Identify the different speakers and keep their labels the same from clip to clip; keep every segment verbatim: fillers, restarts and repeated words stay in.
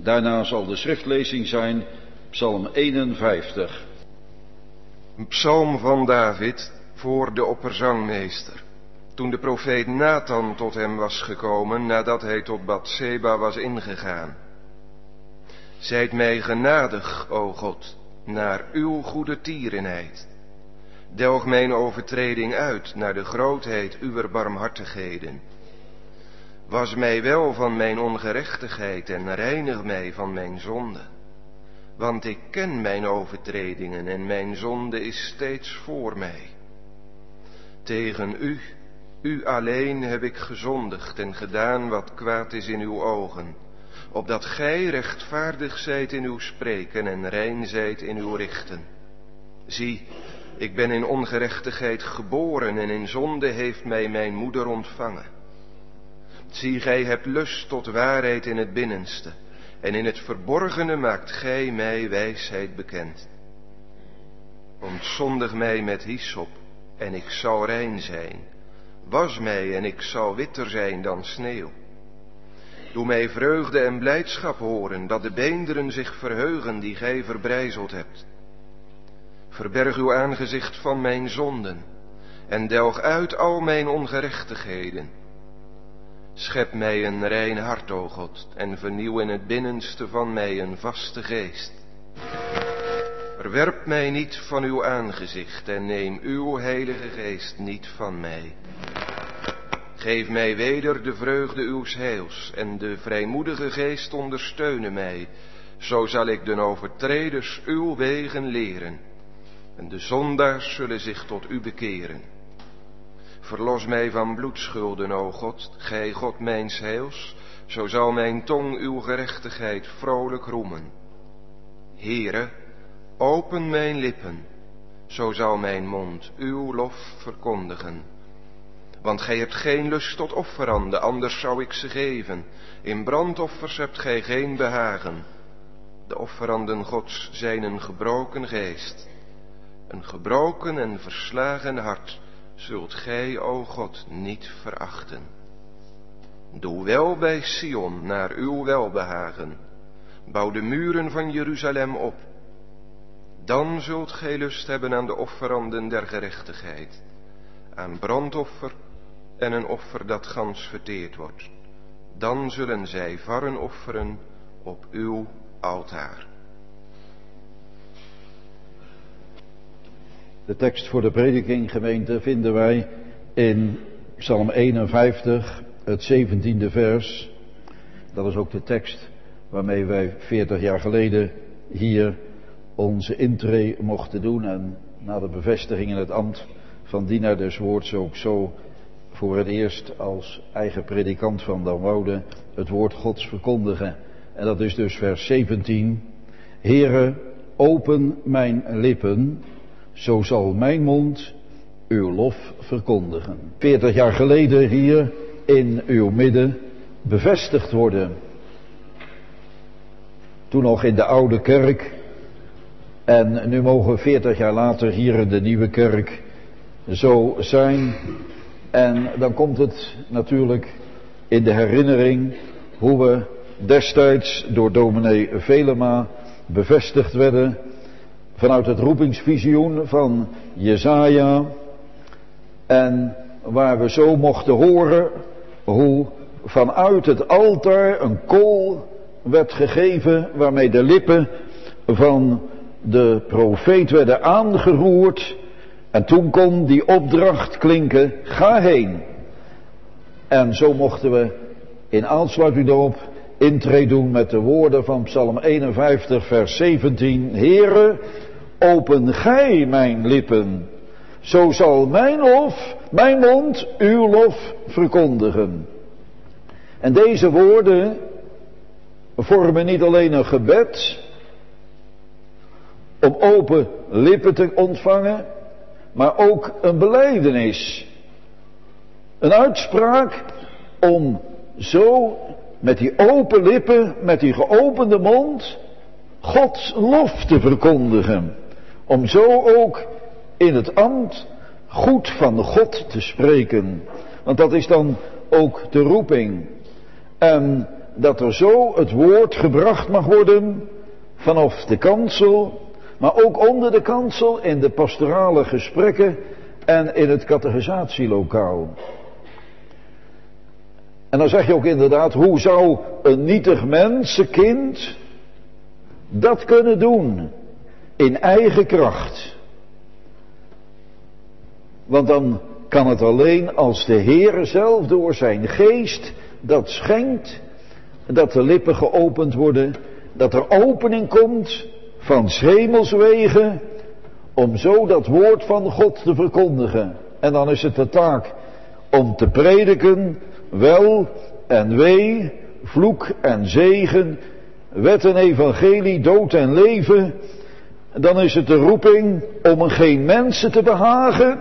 Speaker 1: Daarna zal de schriftlezing zijn Psalm eenenvijftig.
Speaker 2: Een psalm van David voor de opperzangmeester. Toen de profeet Nathan tot hem was gekomen, nadat hij tot Batseba was ingegaan. Zijt mij genadig, o God, naar uw goede tierenheid. Delg mijn overtreding uit naar de grootheid uwer barmhartigheden. Was mij wel van mijn ongerechtigheid en reinig mij van mijn zonde. Want ik ken mijn overtredingen en mijn zonde is steeds voor mij. Tegen u, u alleen heb ik gezondigd en gedaan wat kwaad is in uw ogen, opdat gij rechtvaardig zijt in uw spreken en rein zijt in uw richten. Zie, ik ben in ongerechtigheid geboren en in zonde heeft mij mijn moeder ontvangen. Zie, gij hebt lust tot waarheid in het binnenste, en in het verborgene maakt gij mij wijsheid bekend. Ontzondig mij met hyssop, en ik zal rein zijn. Was mij, en ik zal witter zijn dan sneeuw. Doe mij vreugde en blijdschap horen, dat de beenderen zich verheugen die gij verbrijzeld hebt. Verberg uw aangezicht van mijn zonden, en delg uit al mijn ongerechtigheden. Schep mij een rein hart, o God, en vernieuw in het binnenste van mij een vaste geest. Verwerp mij niet van uw aangezicht en neem uw heilige geest niet van mij. Geef mij weder de vreugde uws heils en de vrijmoedige geest ondersteunen mij. Zo zal ik den overtreders uw wegen leren en de zondaars zullen zich tot u bekeren. Verlos mij van bloedschulden, o God, gij God mijns heils, zo zal mijn tong uw gerechtigheid vrolijk roemen. Heere, open mijn lippen, zo zal mijn mond uw lof verkondigen. Want gij hebt geen lust tot offeranden, anders zou ik ze geven. In brandoffers hebt gij geen behagen. De offeranden Gods zijn een gebroken geest. Een gebroken en verslagen hart zult gij, o God, niet verachten. Doe wel bij Sion naar uw welbehagen. Bouw de muren van Jeruzalem op. Dan zult gij lust hebben aan de offeranden der gerechtigheid, aan brandoffer en een offer dat gans verteerd wordt. Dan zullen zij varren offeren op uw altaar.
Speaker 1: De tekst voor de prediking, gemeente, vinden wij in Psalm eenenvijftig, het zeventiende vers. Dat is ook de tekst waarmee wij veertig jaar geleden hier onze intree mochten doen en na de bevestiging in het ambt van dienaar des woords ook zo voor het eerst als eigen predikant van Damwoude het woord Gods verkondigen. En dat is dus vers zeventien. Heere, open mijn lippen, zo zal mijn mond uw lof verkondigen. Veertig jaar geleden hier in uw midden bevestigd worden. Toen nog in de oude kerk. En nu mogen veertig jaar later hier in de nieuwe kerk zo zijn. En dan komt het natuurlijk in de herinnering hoe we destijds door dominee Velema bevestigd werden vanuit het roepingsvisioen van Jesaja. En waar we zo mochten horen hoe vanuit het altaar een kool werd gegeven waarmee de lippen van de profeet werden aangeroerd. En toen kon die opdracht klinken, ga heen. En zo mochten we in aansluiting daarop intree doen met de woorden van Psalm eenenvijftig vers zeventien. Heere, open gij mijn lippen, zo zal mijn lof, mijn mond uw lof verkondigen. En deze woorden vormen niet alleen een gebed om open lippen te ontvangen, maar ook een belijdenis. Een uitspraak om zo met die open lippen, met die geopende mond, Gods lof te verkondigen. Om zo ook in het ambt goed van God te spreken. Want dat is dan ook de roeping. En dat er zo het woord gebracht mag worden vanaf de kansel, maar ook onder de kansel in de pastorale gesprekken en in het catechisatielokaal. En dan zeg je ook inderdaad, hoe zou een nietig mensenkind dat kunnen doen in eigen kracht? Want dan kan het alleen als de Heere zelf door zijn geest dat schenkt, dat de lippen geopend worden, dat er opening komt van 's hemels wegen, om zo dat woord van God te verkondigen. En dan is het de taak om te prediken, wel en wee, vloek en zegen, wet en evangelie, dood en leven. Dan is het de roeping om geen mensen te behagen.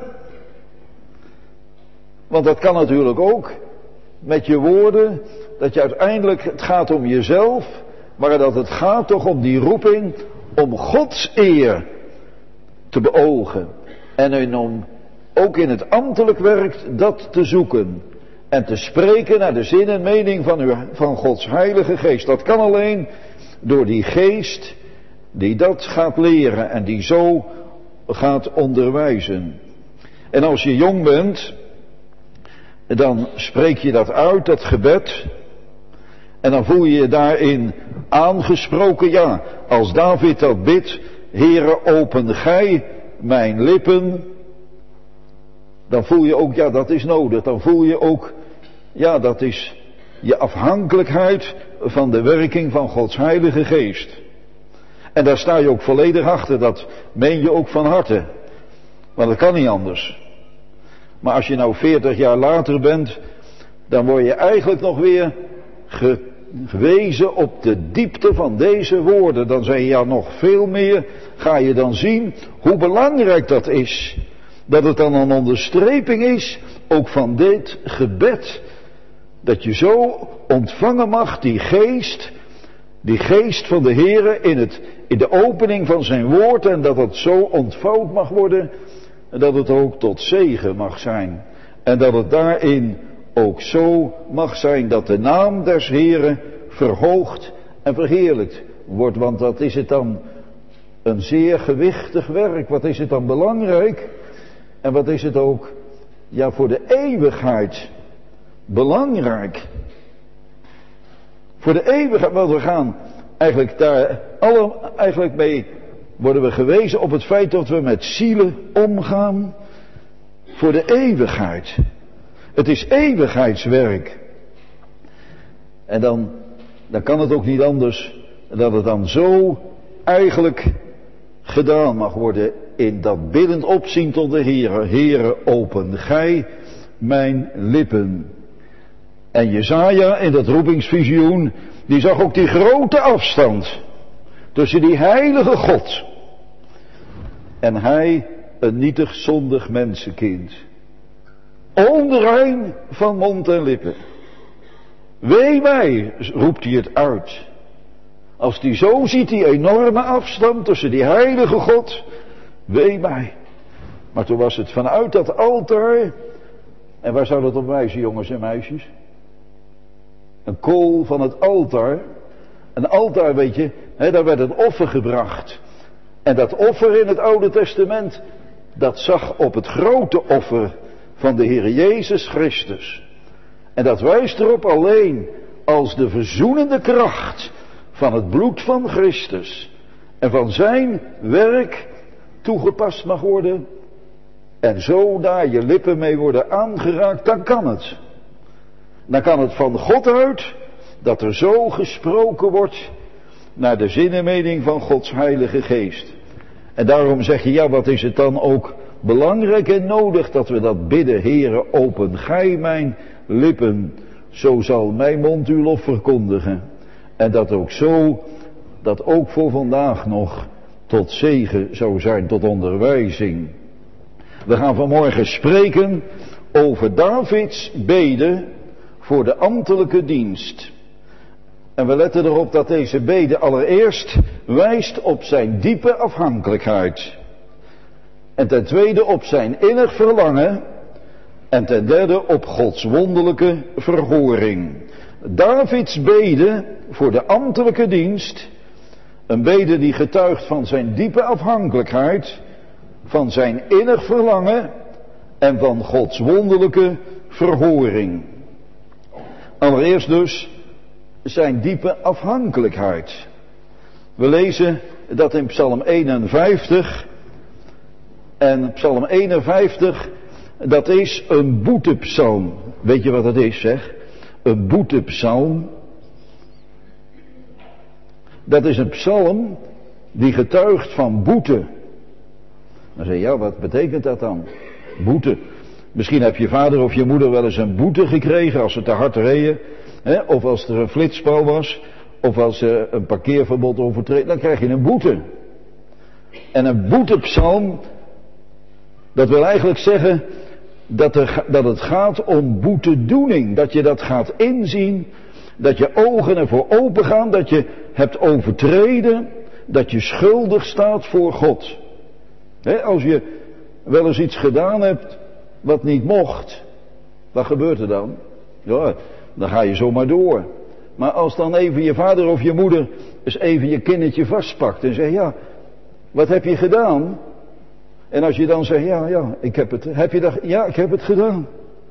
Speaker 1: Want dat kan natuurlijk ook met je woorden, dat je uiteindelijk, het gaat om jezelf, maar dat het gaat toch om die roeping om Gods eer te beogen. En om ook in het ambtelijk werk dat te zoeken. En te spreken naar de zin en mening van, uw, van Gods heilige geest. Dat kan alleen door die geest die dat gaat leren en die zo gaat onderwijzen. En als je jong bent, dan spreek je dat uit, dat gebed. En dan voel je je daarin aangesproken. Ja, als David dat bidt, Heere, open gij mijn lippen. Dan voel je ook, ja, dat is nodig. Dan voel je ook, ja, dat is je afhankelijkheid van de werking van Gods heilige geest. En daar sta je ook volledig achter, dat meen je ook van harte. Want dat kan niet anders. Maar als je nou veertig jaar later bent, dan word je eigenlijk nog weer ge, gewezen op de diepte van deze woorden. Dan zeg je, ja, nog veel meer ga je dan zien hoe belangrijk dat is. Dat het dan een onderstreping is, ook van dit gebed. Dat je zo ontvangen mag, die geest, die geest van de Heere in, het, in de opening van zijn woord. En dat het zo ontvouwd mag worden, en dat het ook tot zegen mag zijn. En dat het daarin ook zo mag zijn dat de naam des Heeren verhoogd en verheerlijkt wordt. Want wat is het dan een zeer gewichtig werk. Wat is het dan belangrijk. En wat is het ook, ja, voor de eeuwigheid belangrijk. Voor de eeuwigheid, want we gaan eigenlijk daar alle, eigenlijk mee worden we gewezen op het feit dat we met zielen omgaan voor de eeuwigheid. Het is eeuwigheidswerk. En dan, dan kan het ook niet anders dat het dan zo eigenlijk gedaan mag worden in dat biddend opzien tot de Heere. Heere, open gij mijn lippen. En Jesaja in dat roepingsvisioen, die zag ook die grote afstand tussen die heilige God en hij, een nietig zondig mensenkind. Onrein van mond en lippen. Wee mij, roept hij het uit. Als hij zo ziet, die enorme afstand tussen die heilige God. Wee mij. Maar toen was het vanuit dat altaar. En waar zou dat op wijzen, jongens en meisjes? Een kool van het altaar. Een altaar, weet je, hè, daar werd een offer gebracht. En dat offer in het Oude Testament, dat zag op het grote offer van de Heer Jezus Christus. En dat wijst erop alleen als de verzoenende kracht van het bloed van Christus en van zijn werk toegepast mag worden. En zo daar je lippen mee worden aangeraakt, dan kan het. Dan kan het van God uit, dat er zo gesproken wordt naar de zin en mening van Gods heilige geest. En daarom zeg je, ja, wat is het dan ook belangrijk en nodig dat we dat bidden. Heere, open gij mijn lippen, zo zal mijn mond uw lof verkondigen. En dat ook zo, dat ook voor vandaag nog tot zegen zou zijn, tot onderwijzing. We gaan vanmorgen spreken over Davids bede voor de ambtelijke dienst. En we letten erop dat deze bede allereerst wijst op zijn diepe afhankelijkheid. En ten tweede op zijn innig verlangen. En ten derde op Gods wonderlijke verhoring. Davids bede voor de ambtelijke dienst, een bede die getuigt van zijn diepe afhankelijkheid, van zijn innig verlangen en van Gods wonderlijke verhoring. Allereerst dus zijn diepe afhankelijkheid. We lezen dat in Psalm eenenvijftig. En Psalm eenenvijftig, dat is een boetepsalm. Weet je wat dat is, zeg? Een boetepsalm. Dat is een psalm die getuigt van boete. Dan zeg je, ja, wat betekent dat dan? Boete. Misschien heb je vader of je moeder wel eens een boete gekregen als ze te hard reden. Hè? Of als er een flitspaal was. Of als ze een parkeerverbod overtreden. Dan krijg je een boete. En een boetepsalm, dat wil eigenlijk zeggen dat, er, dat het gaat om boetedoening. Dat je dat gaat inzien. Dat je ogen ervoor open gaan. Dat je hebt overtreden. Dat je schuldig staat voor God. He, als je wel eens iets gedaan hebt wat niet mocht. Wat gebeurt er dan? Ja, dan ga je zomaar door. Maar als dan even je vader of je moeder eens even je kindertje vastpakt en zegt, ja, wat heb je gedaan? En als je dan zegt, ja, ja, ik heb het, heb je dat, ja, ik heb het gedaan.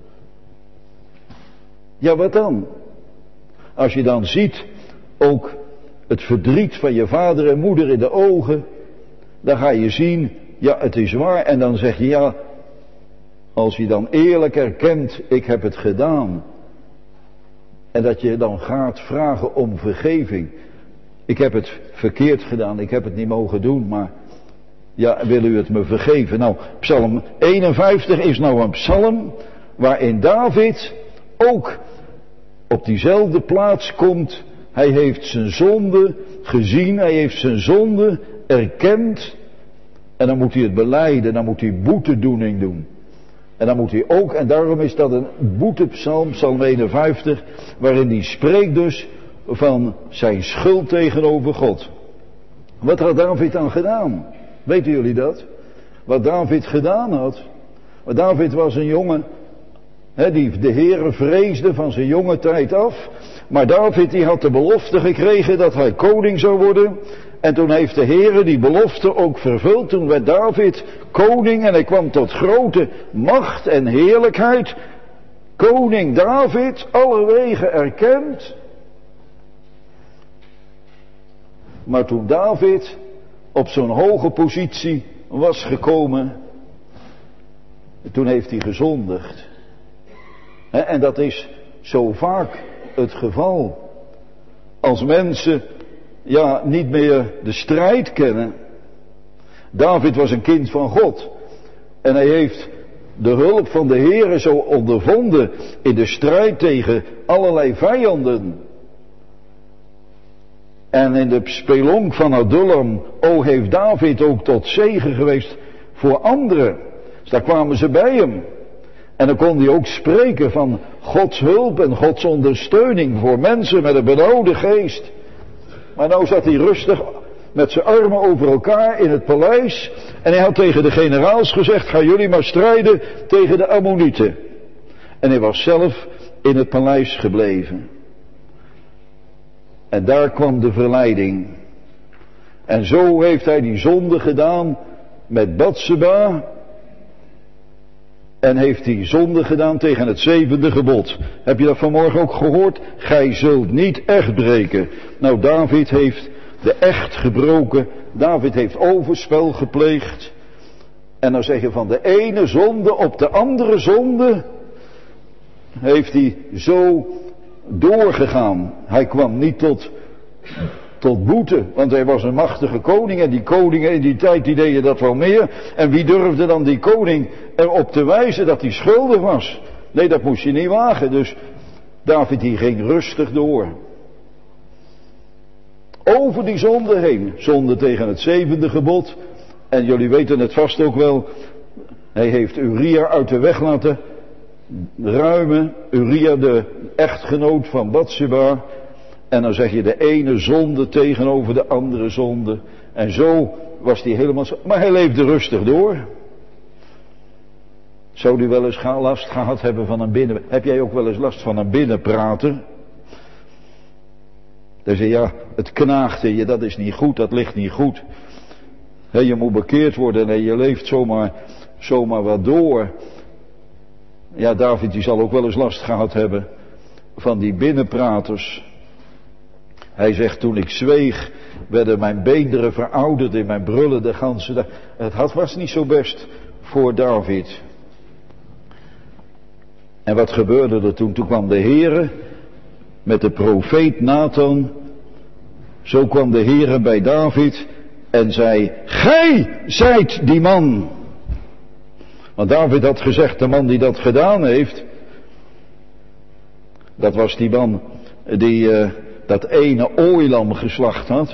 Speaker 1: Ja, wat dan? Als je dan ziet ook het verdriet van je vader en moeder in de ogen, dan ga je zien, ja, het is waar. En dan zeg je, ja, als je dan eerlijk erkent, ik heb het gedaan. En dat je dan gaat vragen om vergeving. Ik heb het verkeerd gedaan, ik heb het niet mogen doen, maar ja, wil u het me vergeven? Nou, Psalm eenenvijftig is nou een psalm waarin David ook op diezelfde plaats komt. Hij heeft zijn zonde gezien, hij heeft zijn zonde erkend. En dan moet hij het belijden, dan moet hij boetedoening doen. En dan moet hij ook, en daarom is dat een boetepsalm, Psalm eenenvijftig, waarin hij spreekt dus van zijn schuld tegenover God. Wat had David dan gedaan? Weten jullie dat? Wat David gedaan had? Want David was een jongen, hè, die de Heere vreesde van zijn jonge tijd af. Maar David die had de belofte gekregen dat hij koning zou worden. En toen heeft de Heere die belofte ook vervuld. Toen werd David koning en hij kwam tot grote macht en heerlijkheid. Koning David, alle wegen erkend. Maar toen David op zo'n hoge positie was gekomen, toen heeft hij gezondigd. En dat is zo vaak het geval. Als mensen ja, niet meer de strijd kennen. David was een kind van God. En hij heeft de hulp van de Heere zo ondervonden in de strijd tegen allerlei vijanden. En in de spelonk van Adullam, o heeft David ook tot zegen geweest voor anderen. Dus daar kwamen ze bij hem. En dan kon hij ook spreken van Gods hulp en Gods ondersteuning voor mensen met een benauwde geest. Maar nou zat hij rustig met zijn armen over elkaar in het paleis. En hij had tegen de generaals gezegd, gaan jullie maar strijden tegen de Ammonieten. En hij was zelf in het paleis gebleven. En daar kwam de verleiding. En zo heeft hij die zonde gedaan met Batseba. En heeft hij zonde gedaan tegen het zevende gebod. Heb je dat vanmorgen ook gehoord? Gij zult niet echt breken. Nou, David heeft de echt gebroken. David heeft overspel gepleegd. En dan zeg je van de ene zonde op de andere zonde heeft hij zo doorgegaan. Hij kwam niet tot, tot boete, want hij was een machtige koning en die koningen in die tijd die deden dat wel meer. En wie durfde dan die koning erop te wijzen dat hij schuldig was? Nee, dat moest je niet wagen. Dus David die ging rustig door. Over die zonde heen. Zonde tegen het zevende gebod. En jullie weten het vast ook wel. Hij heeft Uria uit de weg laten ruimen. Uria, de echtgenoot van Batseba. En dan zeg je de ene zonde tegenover de andere zonde. En zo was hij helemaal zo. Maar hij leefde rustig door. Zou u wel eens last gehad hebben van een binnen... Heb jij ook wel eens last van een binnenprater? Dan zeg je, ja, het knaagt in je, dat is niet goed, dat ligt niet goed. He, je moet bekeerd worden en je leeft zomaar, zomaar wat door. Ja, David die zal ook wel eens last gehad hebben van die binnenpraters. Hij zegt, toen ik zweeg, werden mijn beenderen verouderd in mijn brullen de ganse dag. Het had was niet zo best voor David. En wat gebeurde er toen? Toen kwam de Heere met de profeet Nathan. Zo kwam de Heere bij David en zei, gij zijt die man. Want David had gezegd, de man die dat gedaan heeft, dat was die man die uh, dat ene ooilam geslacht had.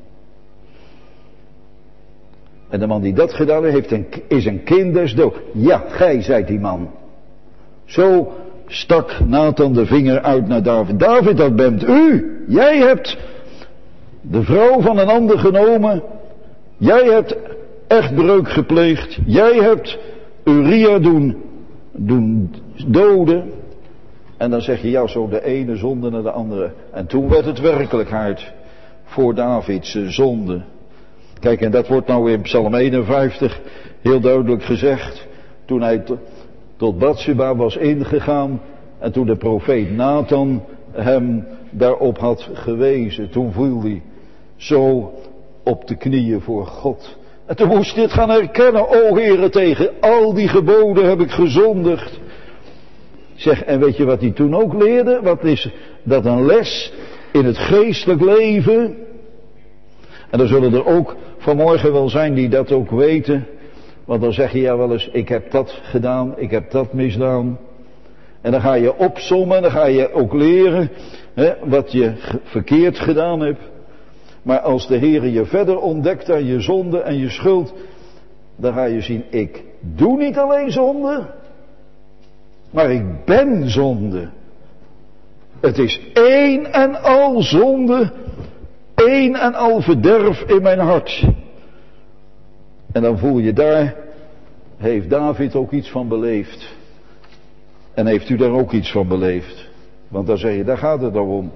Speaker 1: En de man die dat gedaan heeft, een, is een kind des doods. Ja, gij zijt die man. Zo stak Nathan de vinger uit naar David. David, dat bent u. Jij hebt de vrouw van een ander genomen. Jij hebt echtbreuk gepleegd. Jij hebt Uria doen, doen doden. En dan zeg je, ja, zo de ene zonde naar de andere. En toen werd het werkelijkheid voor Davids zonde. Kijk, en dat wordt nou in Psalm eenenvijftig heel duidelijk gezegd. Toen hij t- tot Batsheba was ingegaan. En toen de profeet Nathan hem daarop had gewezen. Toen viel hij zo op de knieën voor God. En toen moest hij het gaan herkennen. O Heere, tegen al die geboden heb ik gezondigd. Zeg, en weet je wat hij toen ook leerde? Wat is dat een les in het geestelijk leven? En er zullen er ook vanmorgen wel zijn die dat ook weten. Want dan zeg je ja wel eens, ik heb dat gedaan, ik heb dat misdaan. En dan ga je opsommen, dan ga je ook leren hè, wat je verkeerd gedaan hebt. Maar als de Heer je verder ontdekt aan je zonde en je schuld, dan ga je zien, ik doe niet alleen zonde, maar ik ben zonde. Het is één en al zonde, één en al verderf in mijn hart. En dan voel je daar, heeft David ook iets van beleefd. En heeft u daar ook iets van beleefd. Want dan zeg je, daar gaat het nou om.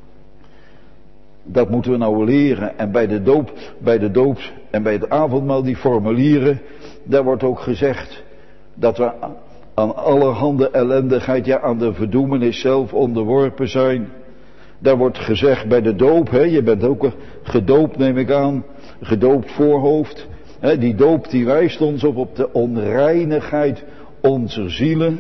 Speaker 1: Dat moeten we nou leren. En bij de doop, bij de doop en bij het avondmaal, die formulieren, daar wordt ook gezegd dat we aan allerhande ellendigheid, ja aan de verdoemenis zelf onderworpen zijn. Daar wordt gezegd bij de doop, hè, je bent ook gedoopt neem ik aan, gedoopt voorhoofd. Hè, die doop die wijst ons op, op de onreinigheid onze zielen.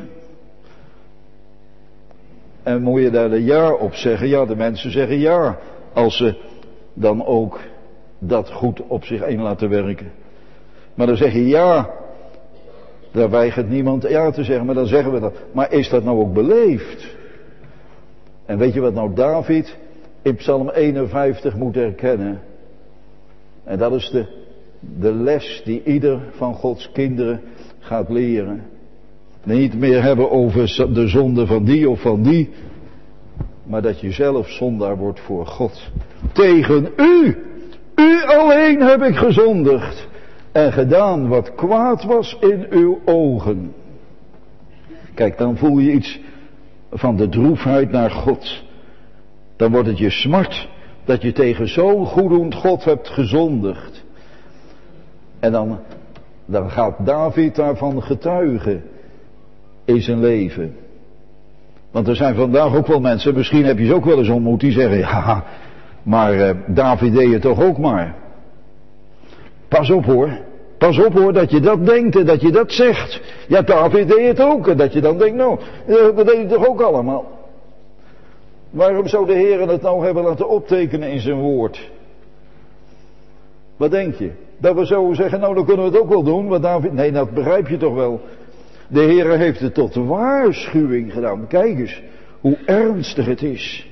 Speaker 1: En moet je daar een ja op zeggen? Ja, de mensen zeggen ja. Als ze dan ook dat goed op zich heen laten werken. Maar dan zeg je ja. Daar weigert niemand ja te zeggen, maar dan zeggen we dat. Maar is dat nou ook beleefd? En weet je wat nou David in Psalm eenenvijftig moet herkennen? En dat is de, de les die ieder van Gods kinderen gaat leren. Niet meer hebben over de zonde van die of van die. Maar dat je zelf zondaar wordt voor God. Tegen u, u alleen heb ik gezondigd. En gedaan wat kwaad was in uw ogen. Kijk, dan voel je iets van de droefheid naar God. Dan wordt het je smart dat je tegen zo'n goeddoend God hebt gezondigd. En dan, dan gaat David daarvan getuigen in zijn leven. Want er zijn vandaag ook wel mensen, misschien heb je ze ook wel eens ontmoet, die zeggen, ja, maar uh, David deed het toch ook maar. Pas op hoor, pas op hoor dat je dat denkt en dat je dat zegt. Ja, David deed het ook en dat je dan denkt, nou, dat deed hij toch ook allemaal. Waarom zou de Heer het nou hebben laten optekenen in zijn woord? Wat denk je? Dat we zouden zeggen, nou dan kunnen we het ook wel doen, want David, nee dat begrijp je toch wel. De Heer heeft het tot waarschuwing gedaan. Kijk eens hoe ernstig het is.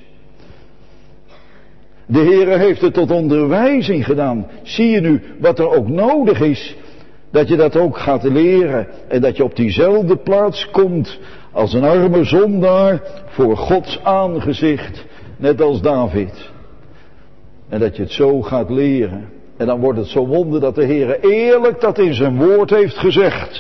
Speaker 1: De Heer heeft het tot onderwijzing gedaan. Zie je nu wat er ook nodig is? Dat je dat ook gaat leren. En dat je op diezelfde plaats komt als een arme zondaar voor Gods aangezicht. Net als David. En dat je het zo gaat leren. En dan wordt het zo wonder dat de Heer eerlijk dat in zijn woord heeft gezegd.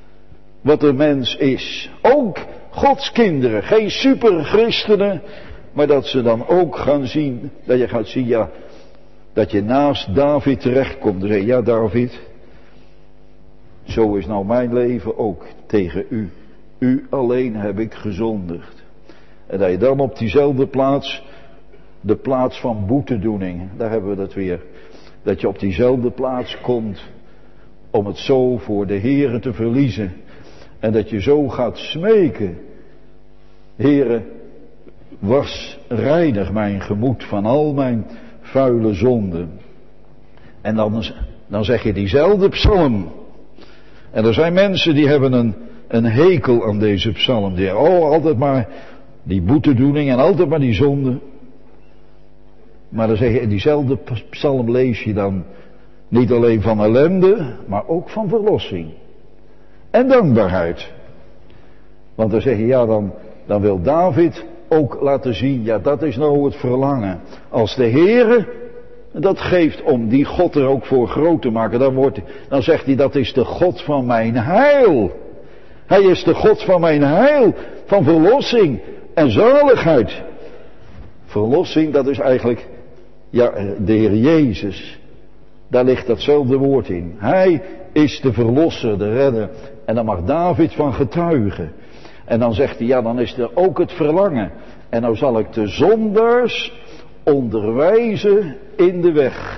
Speaker 1: Wat de mens is. Ook Gods kinderen. Geen superchristenen. Maar dat ze dan ook gaan zien, dat je gaat zien, ja, dat je naast David terechtkomt. Dan zeg je, ja David, zo is nou mijn leven ook tegen u. U alleen heb ik gezondigd. En dat je dan op diezelfde plaats, de plaats van boetedoening, daar hebben we dat weer. Dat je op diezelfde plaats komt om het zo voor de Heere te verliezen. En dat je zo gaat smeken. Heere, was reinig mijn gemoed van al mijn vuile zonden. En dan, dan zeg je diezelfde psalm. En er zijn mensen die hebben een, een hekel aan deze psalm. Die oh, altijd maar die boetedoening en altijd maar die zonde. Maar dan zeg je, in diezelfde psalm lees je dan niet alleen van ellende, maar ook van verlossing. En dankbaarheid. Want dan zeg je, ja, dan, dan wil David ook laten zien, ja, dat is nou het verlangen. Als de Heere dat geeft om die God er ook voor groot te maken, dan, wordt, dan zegt hij, dat is de God van mijn heil. Hij is de God van mijn heil, van verlossing en zaligheid. Verlossing, dat is eigenlijk, ja, de Heer Jezus. Daar ligt datzelfde woord in. Hij is de verlosser, de redder. En dan mag David van getuigen. En dan zegt hij, ja, dan is er ook het verlangen. En nou zal ik de zondaars onderwijzen in de weg.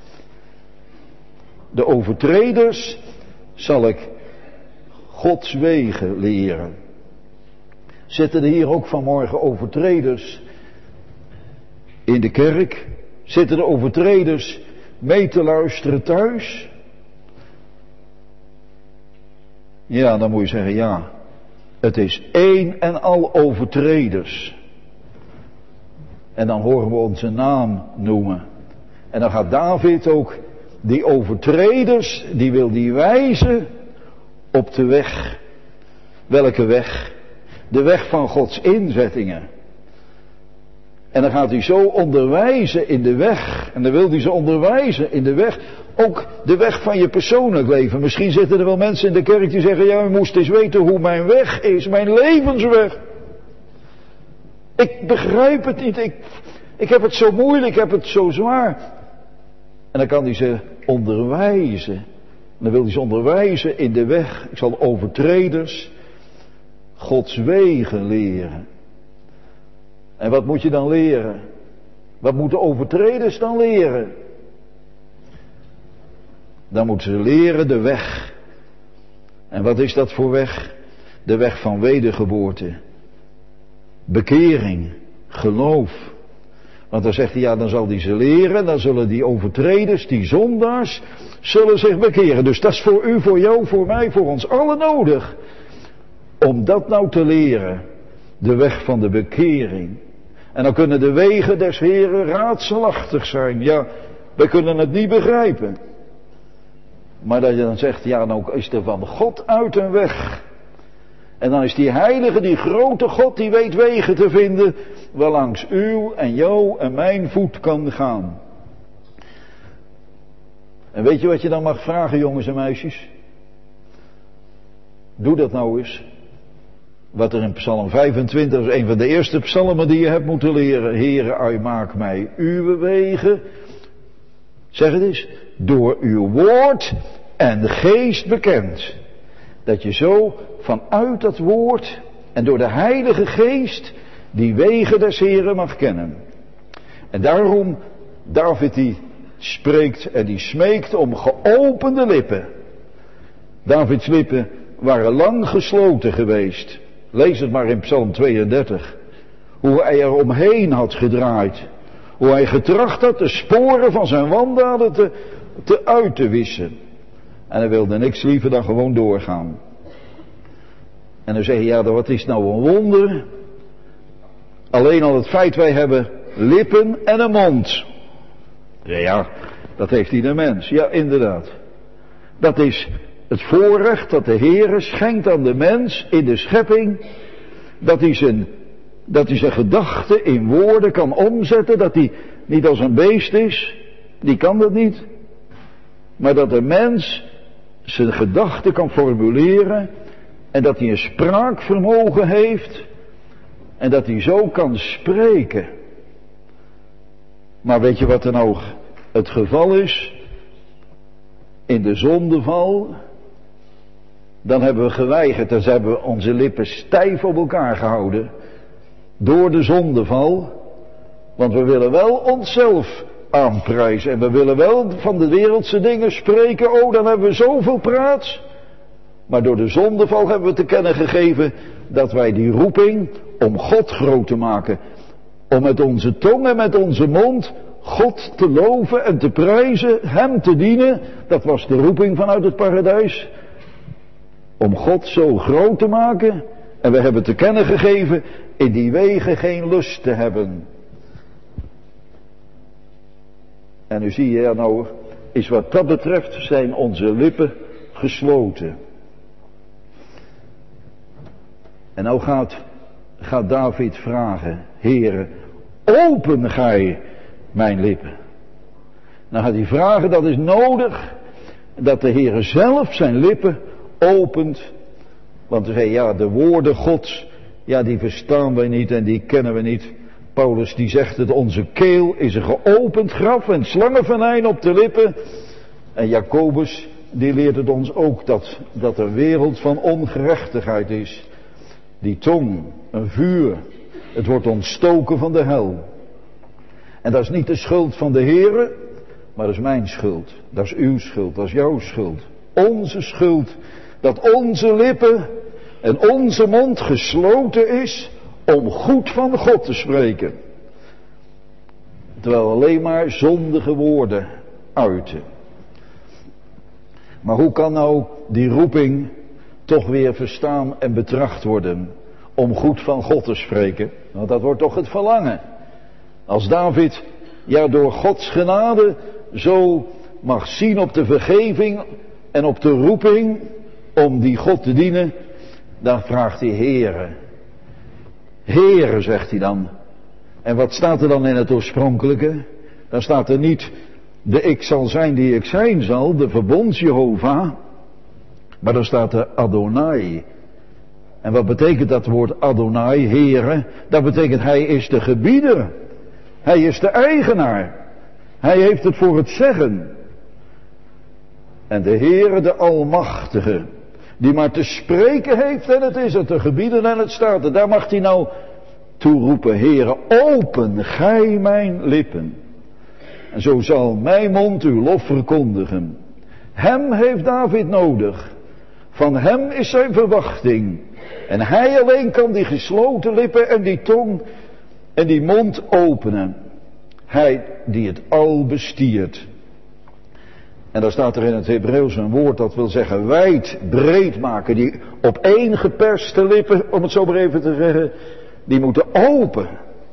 Speaker 1: De overtreders zal ik Gods wegen leren. Zitten er hier ook vanmorgen overtreders in de kerk? Zitten er overtreders mee te luisteren thuis? Ja, dan moet je zeggen, ja, het is één en al overtreders. En dan horen we onze naam noemen. En dan gaat David ook die overtreders, die wil die wijzen op de weg. Welke weg? De weg van Gods inzettingen. En dan gaat hij zo onderwijzen in de weg. En dan wil hij ze onderwijzen in de weg. Ook de weg van je persoonlijk leven. Misschien zitten er wel mensen in de kerk die zeggen, ja, u moest eens weten hoe mijn weg is. Mijn levensweg. Ik begrijp het niet. Ik, ik heb het zo moeilijk. Ik heb het zo zwaar. En dan kan hij ze onderwijzen. En dan wil hij ze onderwijzen in de weg. Ik zal overtreders Gods wegen leren. En wat moet je dan leren? Wat moeten overtreders dan leren? Dan moeten ze leren de weg. En wat is dat voor weg? De weg van wedergeboorte. Bekering. Geloof. Want dan zegt hij, ja, dan zal hij ze leren. Dan zullen die overtreders, die zondaars, zullen zich bekeren. Dus dat is voor u, voor jou, voor mij, voor ons allen nodig. Om dat nou te leren. De weg van de bekering. En dan kunnen de wegen des Heren raadselachtig zijn. Ja, wij kunnen het niet begrijpen. Maar dat je dan zegt, ja, nou is er van God uit een weg. En dan is die heilige, die grote God, die weet wegen te vinden, waarlangs uw en jou en mijn voet kan gaan. En weet je wat je dan mag vragen, jongens en meisjes? Doe dat nou eens. Wat er in Psalm vijfentwintig is een van de eerste psalmen die je hebt moeten leren. Heere, u maak mij uw wegen. Zeg het eens. Door uw woord en geest bekend. Dat je zo vanuit dat woord en door de Heilige Geest die wegen des Heren mag kennen. En daarom, David die spreekt en die smeekt om geopende lippen. Davids lippen waren lang gesloten geweest. Lees het maar in Psalm tweeëndertig. Hoe hij er omheen had gedraaid. Hoe hij getracht had de sporen van zijn wandaden te, te uit te wissen. En hij wilde niks liever dan gewoon doorgaan. En dan zeg je, ja, wat is nou een wonder? Alleen al het feit, wij hebben lippen en een mond. Ja, ja, dat heeft ieder mens. Ja, inderdaad. Dat is het voorrecht dat de Heere schenkt aan de mens in de schepping. Dat hij zijn, dat hij zijn gedachten in woorden kan omzetten. Dat hij niet als een beest is. Die kan dat niet. Maar dat de mens zijn gedachten kan formuleren. En dat hij een spraakvermogen heeft. En dat hij zo kan spreken. Maar weet je wat er nou het geval is? In de zondeval, dan hebben we geweigerd, dus hebben we onze lippen stijf op elkaar gehouden. Door de zondeval. Want we willen wel onszelf aanprijzen. En we willen wel van de wereldse dingen spreken. Oh, dan hebben we zoveel praat. Maar door de zondeval hebben we te kennen gegeven dat wij die roeping om God groot te maken. Om met onze tong en met onze mond God te loven en te prijzen, Hem te dienen. Dat was de roeping vanuit het paradijs. Om God zo groot te maken. En we hebben te kennen gegeven in die wegen geen lust te hebben. En nu zie je, ja nou, is wat dat betreft zijn onze lippen gesloten. En nou gaat, gaat David vragen, Heere, open gij mijn lippen. Nou gaat hij vragen, dat is nodig, dat de Heere zelf zijn lippen opent. Want hij zei, ja, de woorden Gods, ja, die verstaan wij niet en die kennen we niet. Paulus die zegt het, onze keel is een geopend graf en slangenvenijn op de lippen. En Jacobus, die leert het ons ook, dat, dat er wereld van ongerechtigheid is. Die tong, een vuur, het wordt ontstoken van de hel. En dat is niet de schuld van de Heere, maar dat is mijn schuld. Dat is uw schuld, dat is jouw schuld. Onze schuld, dat onze lippen en onze mond gesloten is om goed van God te spreken. Terwijl alleen maar zondige woorden uiten. Maar hoe kan nou die roeping toch weer verstaan en betracht worden om goed van God te spreken? Want dat wordt toch het verlangen. Als David ja door Gods genade zo mag zien op de vergeving en op de roeping om die God te dienen, dan vraagt hij Heere. Heere, zegt hij dan. En wat staat er dan in het oorspronkelijke? Dan staat er niet de ik zal zijn die ik zijn zal, de verbonds Jehovah. Maar dan staat er Adonai. En wat betekent dat woord Adonai, Heere? Dat betekent hij is de gebieder. Hij is de eigenaar. Hij heeft het voor het zeggen. En de Heere, de Almachtige, die maar te spreken heeft en het is het, te gebieden en het staat er. Daar mag hij nou toeroepen, Heere, open gij mijn lippen. En zo zal mijn mond uw lof verkondigen. Hem heeft David nodig. Van hem is zijn verwachting. En hij alleen kan die gesloten lippen en die tong en die mond openen. Hij die het al bestiert. En daar staat er in het Hebreeuws een woord dat wil zeggen wijd, breed maken. Die opeengeperste lippen, om het zo maar even te zeggen, die moeten open.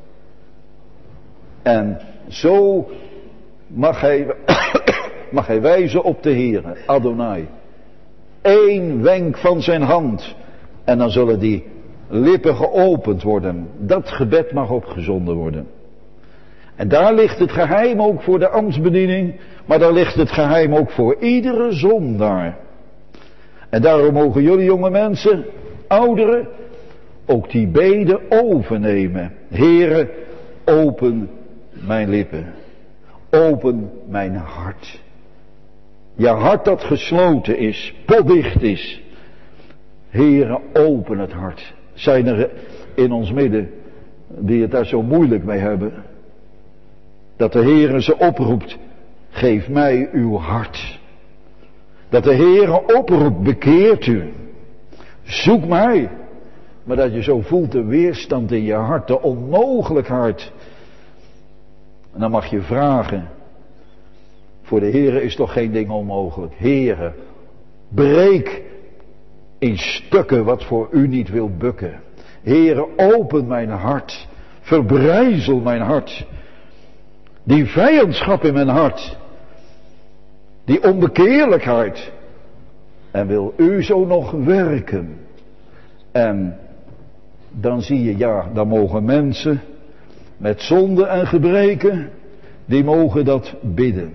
Speaker 1: En zo mag hij, mag hij wijzen op de Heere, Adonai. Eén wenk van zijn hand. En dan zullen die lippen geopend worden. Dat gebed mag opgezonden worden. En daar ligt het geheim ook voor de ambtsbediening. Maar daar ligt het geheim ook voor iedere zondaar. En daarom mogen jullie jonge mensen, ouderen, ook die beden overnemen. Heere, open mijn lippen. Open mijn hart. Je hart dat gesloten is, potdicht is. Heere, open het hart. Zijn er in ons midden die het daar zo moeilijk mee hebben? Dat de Heere ze oproept, geef mij uw hart. Dat de Heere oproept, bekeert u. Zoek mij. Maar dat je zo voelt de weerstand in je hart, de onmogelijkheid. En dan mag je vragen. Voor de Heere is toch geen ding onmogelijk. Heere, breek in stukken wat voor u niet wil bukken. Heere, open mijn hart. Verbrijzel mijn hart. Die vijandschap in mijn hart. Die onbekeerlijkheid. En wil u zo nog werken. En dan zie je, ja, dan mogen mensen met zonde en gebreken, die mogen dat bidden.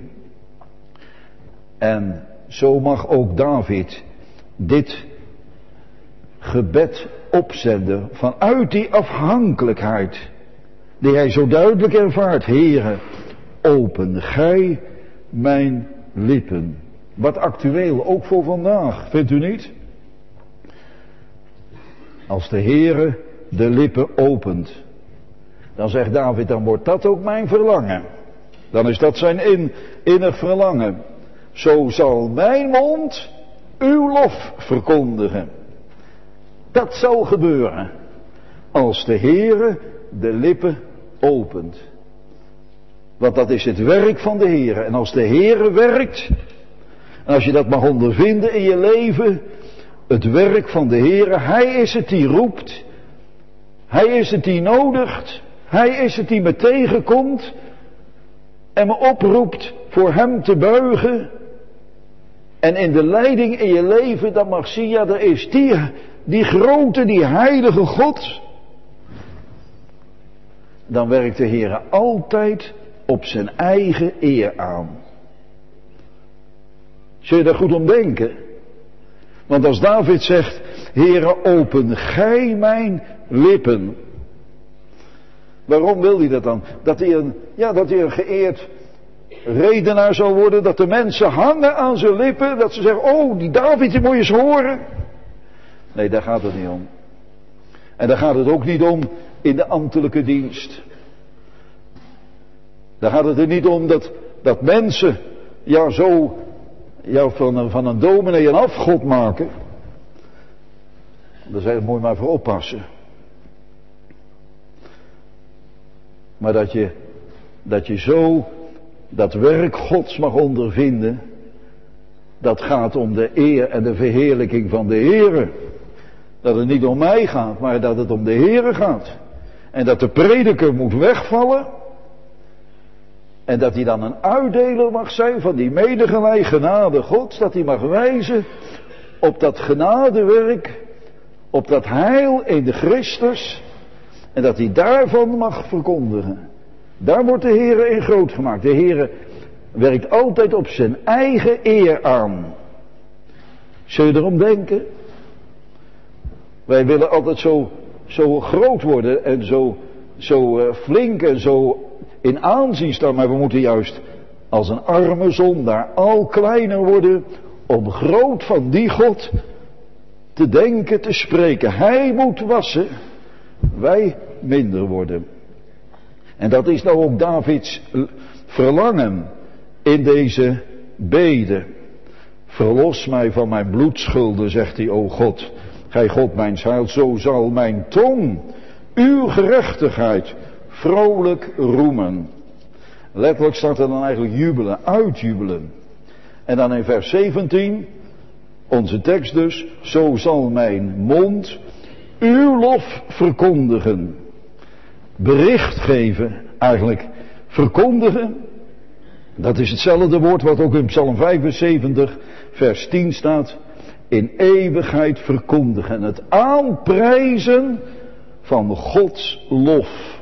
Speaker 1: En zo mag ook David dit gebed opzenden vanuit die afhankelijkheid die hij zo duidelijk ervaart. Heere, open gij mijn lippen. Wat actueel, ook voor vandaag, vindt u niet? Als de Heere de lippen opent, dan zegt David, dan wordt dat ook mijn verlangen. Dan is dat zijn in, innig verlangen. Zo zal mijn mond uw lof verkondigen. Dat zal gebeuren als de Heere de lippen opent. Want dat is het werk van de Heere. En als de Heere werkt, en als je dat mag ondervinden in je leven, het werk van de Heere, Hij is het die roept, Hij is het die nodigt, Hij is het die me tegenkomt en me oproept voor Hem te buigen. En in de leiding in je leven, dan mag zien, ja, er is die, die grote, die heilige God. Dan werkt de Heere altijd op zijn eigen eer aan. Zul je daar goed om denken? Want als David zegt, Heere, open gij mijn lippen. Waarom wil hij dat dan? Dat hij een, ja, dat hij een geëerd redenaar zal worden, dat de mensen hangen aan zijn lippen, dat ze zeggen, oh, die David, die moet je eens horen. Nee, daar gaat het niet om. En daar gaat het ook niet om in de ambtelijke dienst. Daar gaat het er niet om dat, dat mensen, ja, zo, ja, van een, van een dominee een afgod maken. Daar zeg je, moet je maar voor oppassen. Maar dat je, dat je zo dat werk Gods mag ondervinden, dat gaat om de eer en de verheerlijking van de Heere. Dat het niet om mij gaat, maar dat het om de Heere gaat. En dat de prediker moet wegvallen. En dat hij dan een uitdeler mag zijn van die medegelijke genade Gods. Dat hij mag wijzen op dat genadewerk, op dat heil in de Christus. En dat hij daarvan mag verkondigen. Daar wordt de Heere in groot gemaakt. De Heere werkt altijd op zijn eigen eer aan. Zul je erom denken? Wij willen altijd zo, zo groot worden en zo, zo uh, flink en zo in aanzien staan. Maar we moeten juist als een arme zondaar al kleiner worden om groot van die God te denken, te spreken. Hij moet wassen, wij minder worden. En dat is nou ook Davids verlangen in deze bede. Verlos mij van mijn bloedschulden, zegt hij, o God. Gij God mijn heil, zo zal mijn tong uw gerechtigheid vrolijk roemen. Letterlijk staat er dan eigenlijk jubelen, uitjubelen. En dan in vers zeventien, onze tekst dus, zo zal mijn mond uw lof verkondigen. Bericht geven, eigenlijk verkondigen. Dat is hetzelfde woord wat ook in Psalm vijfenzeventig vers tien staat. In eeuwigheid verkondigen. Het aanprijzen van Gods lof.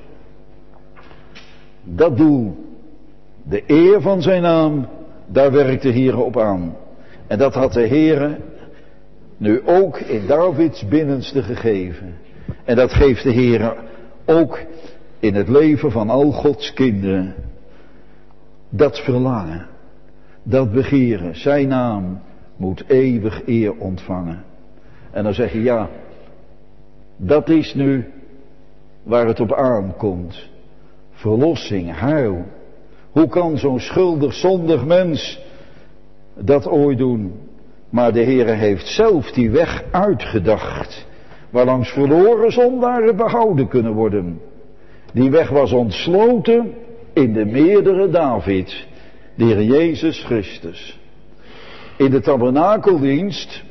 Speaker 1: Dat doel, de eer van zijn naam, daar werkt de Heere op aan. En dat had de Heere nu ook in Davids binnenste gegeven. En dat geeft de Heere ook in het leven van al Gods kinderen. Dat verlangen, dat begeren, zijn naam moet eeuwig eer ontvangen. En dan zeg je, ja, dat is nu waar het op aankomt. Verlossing, heil. Hoe kan zo'n schuldig, zondig mens dat ooit doen? Maar de Heere heeft zelf die weg uitgedacht, waarlangs verloren zondaren behouden kunnen worden. Die weg was ontsloten in de meerdere David, de Heer Jezus Christus. In de tabernakeldienst,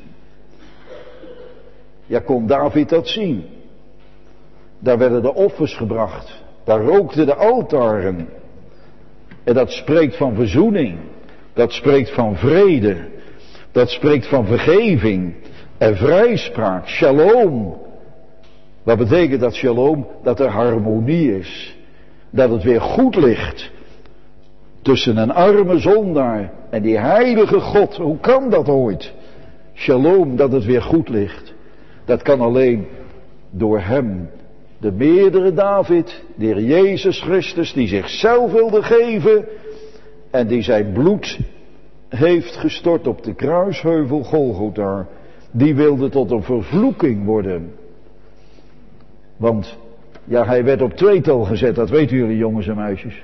Speaker 1: ja, kon David dat zien. Daar werden de offers gebracht. Daar rookten de altaren. En dat spreekt van verzoening. Dat spreekt van vrede. Dat spreekt van vergeving en vrijspraak. Shalom. Wat betekent dat shalom? Dat er harmonie is. Dat het weer goed ligt tussen een arme zondaar en die heilige God. Hoe kan dat ooit? Shalom, dat het weer goed ligt. Dat kan alleen door hem, de meerdere David, de Heer Jezus Christus, die zichzelf wilde geven en die zijn bloed heeft gestort op de kruisheuvel Golgotha, die wilde tot een vervloeking worden. Want, ja, hij werd op tweetal gezet, dat weten jullie jongens en meisjes.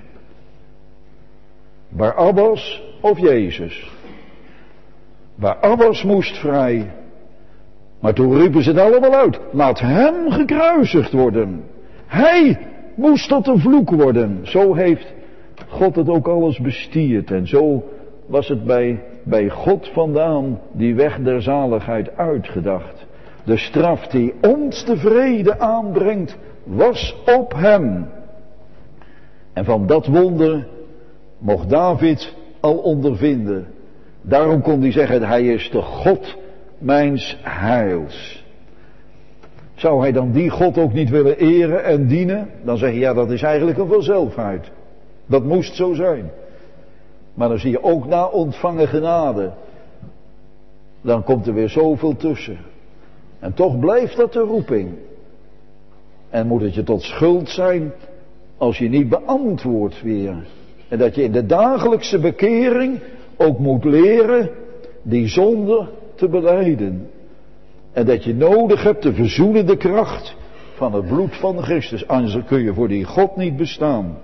Speaker 1: Barabbas of Jezus. Barabbas moest vrij. Maar toen riepen ze het allemaal uit. Laat hem gekruisigd worden. Hij moest tot een vloek worden. Zo heeft God het ook alles bestierd. En zo was het bij, bij God vandaan die weg der zaligheid uitgedacht. De straf die ons de vrede aanbrengt, was op hem. En van dat wonder mocht David al ondervinden. Daarom kon hij zeggen, hij is de God mijns heils. Zou hij dan die God ook niet willen eren en dienen? Dan zeg je, ja, dat is eigenlijk een vanzelfheid. Dat moest zo zijn. Maar dan zie je ook na ontvangen genade, dan komt er weer zoveel tussen. En toch blijft dat de roeping. En moet het je tot schuld zijn als je niet beantwoordt weer. En dat je in de dagelijkse bekering ook moet leren die zonde te belijden. En dat je nodig hebt de verzoenende kracht van het bloed van Christus. Anders kun je voor die God niet bestaan.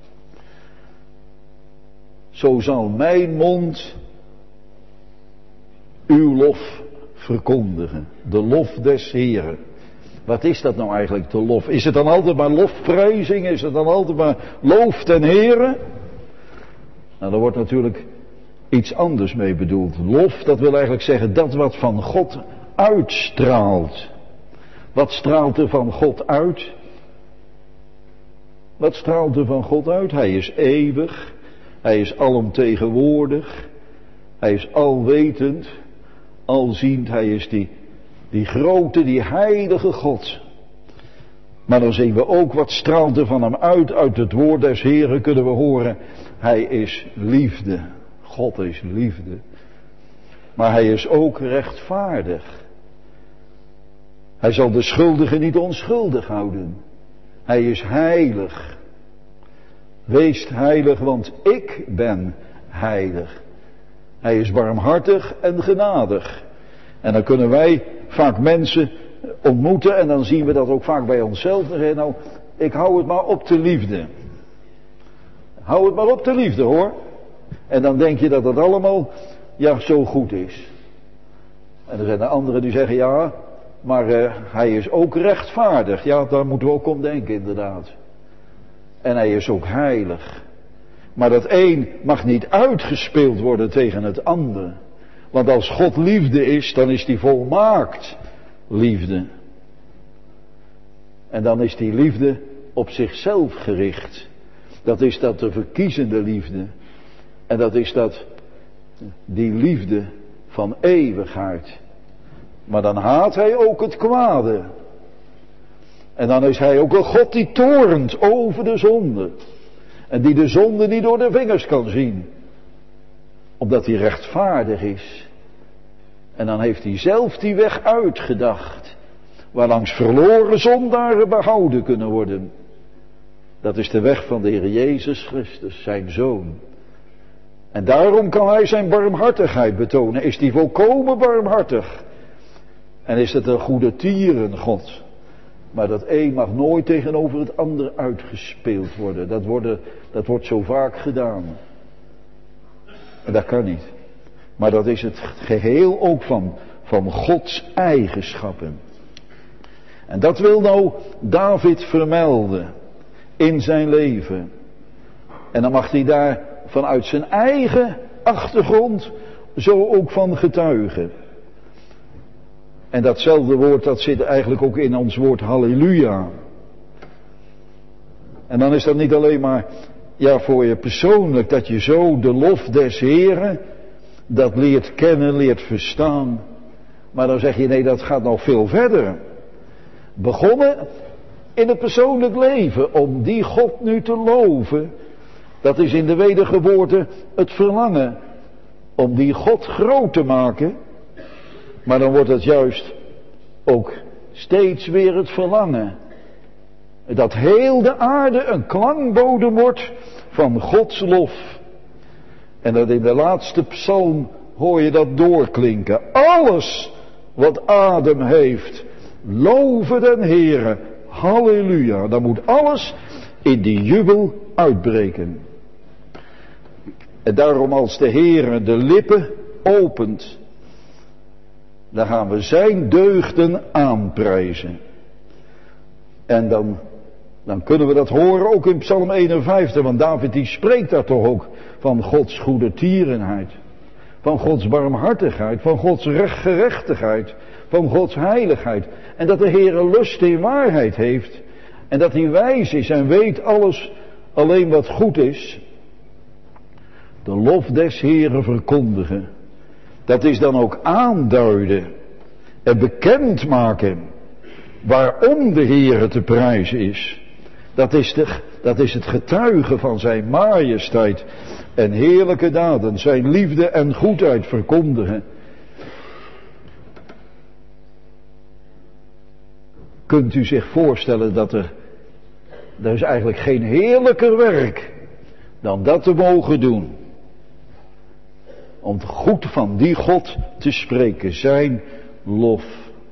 Speaker 1: Zo zal mijn mond uw lof verkondigen. De lof des Heren. Wat is dat nou eigenlijk, de lof? Is het dan altijd maar lofprijzing? Is het dan altijd maar loof ten Heren? Nou, daar wordt natuurlijk iets anders mee bedoeld. Lof, dat wil eigenlijk zeggen dat wat van God uitstraalt. Wat straalt er van God uit? Wat straalt er van God uit? Hij is eeuwig. Hij is alomtegenwoordig. Hij is alwetend. Alziend. Hij is die, die grote, die heilige God. Maar dan zien we ook wat straalt er van hem uit. Uit het woord des Heren kunnen we horen. Hij is liefde. God is liefde. Maar hij is ook rechtvaardig. Hij zal de schuldigen niet onschuldig houden. Hij is heilig. Wees heilig, want ik ben heilig. Hij is barmhartig en genadig. En dan kunnen wij vaak mensen ontmoeten en dan zien we dat ook vaak bij onszelf. Dan zeggen, nou, ik hou het maar op de liefde. Hou het maar op de liefde, hoor. En dan denk je dat het allemaal, ja, zo goed is. En er zijn er anderen die zeggen, ja, maar uh, hij is ook rechtvaardig. Ja, daar moeten we ook om denken, inderdaad. En hij is ook heilig. Maar dat een mag niet uitgespeeld worden tegen het ander. Want als God liefde is, dan is die volmaakt liefde. En dan is die liefde op zichzelf gericht. Dat is dat de verkiezende liefde. En dat is dat die liefde van eeuwigheid. Maar dan haat hij ook het kwade. En dan is hij ook een God die toornt over de zonde. En die de zonde niet door de vingers kan zien. Omdat hij rechtvaardig is. En dan heeft hij zelf die weg uitgedacht. Waarlangs verloren zondaren behouden kunnen worden. Dat is de weg van de Heer Jezus Christus, zijn Zoon. En daarom kan hij zijn barmhartigheid betonen. Is hij volkomen barmhartig. En is het een goede tierengod. Maar dat een mag nooit tegenover het ander uitgespeeld worden. Dat, worden, dat wordt zo vaak gedaan. En dat kan niet. Maar dat is het geheel ook van, van Gods eigenschappen. En dat wil nou David vermelden in zijn leven. En dan mag hij daar vanuit zijn eigen achtergrond zo ook van getuigen. En datzelfde woord, dat zit eigenlijk ook in ons woord halleluja. En dan is dat niet alleen maar, ja, voor je persoonlijk, dat je zo de lof des Heren, dat leert kennen, leert verstaan. Maar dan zeg je, nee, dat gaat nog veel verder. Begonnen in het persoonlijk leven, om die God nu te loven, dat is in de wedergeboorte het verlangen om die God groot te maken. Maar dan wordt het juist ook steeds weer het verlangen. Dat heel de aarde een klankbodem wordt van Gods lof. En dat in de laatste psalm hoor je dat doorklinken. Alles wat adem heeft, loven den Heere. Halleluja. Dan moet alles in die jubel uitbreken. En daarom als de Heere de lippen opent, dan gaan we zijn deugden aanprijzen. En dan, dan kunnen we dat horen ook in Psalm eenenvijftig, want David die spreekt daar toch ook van Gods goede tierenheid, van Gods barmhartigheid, van Gods gerechtigheid, van Gods heiligheid. En dat de Heere lust in waarheid heeft en dat hij wijs is en weet alles alleen wat goed is. De lof des Heeren verkondigen. Dat is dan ook aanduiden en bekendmaken waarom de Heere te prijzen is. Dat is, de, dat is het getuigen van zijn majesteit en heerlijke daden, zijn liefde en goedheid verkondigen. Kunt u zich voorstellen dat er, er is eigenlijk geen heerlijker werk dan dat te mogen doen. Om goed van die God te spreken, zijn lof.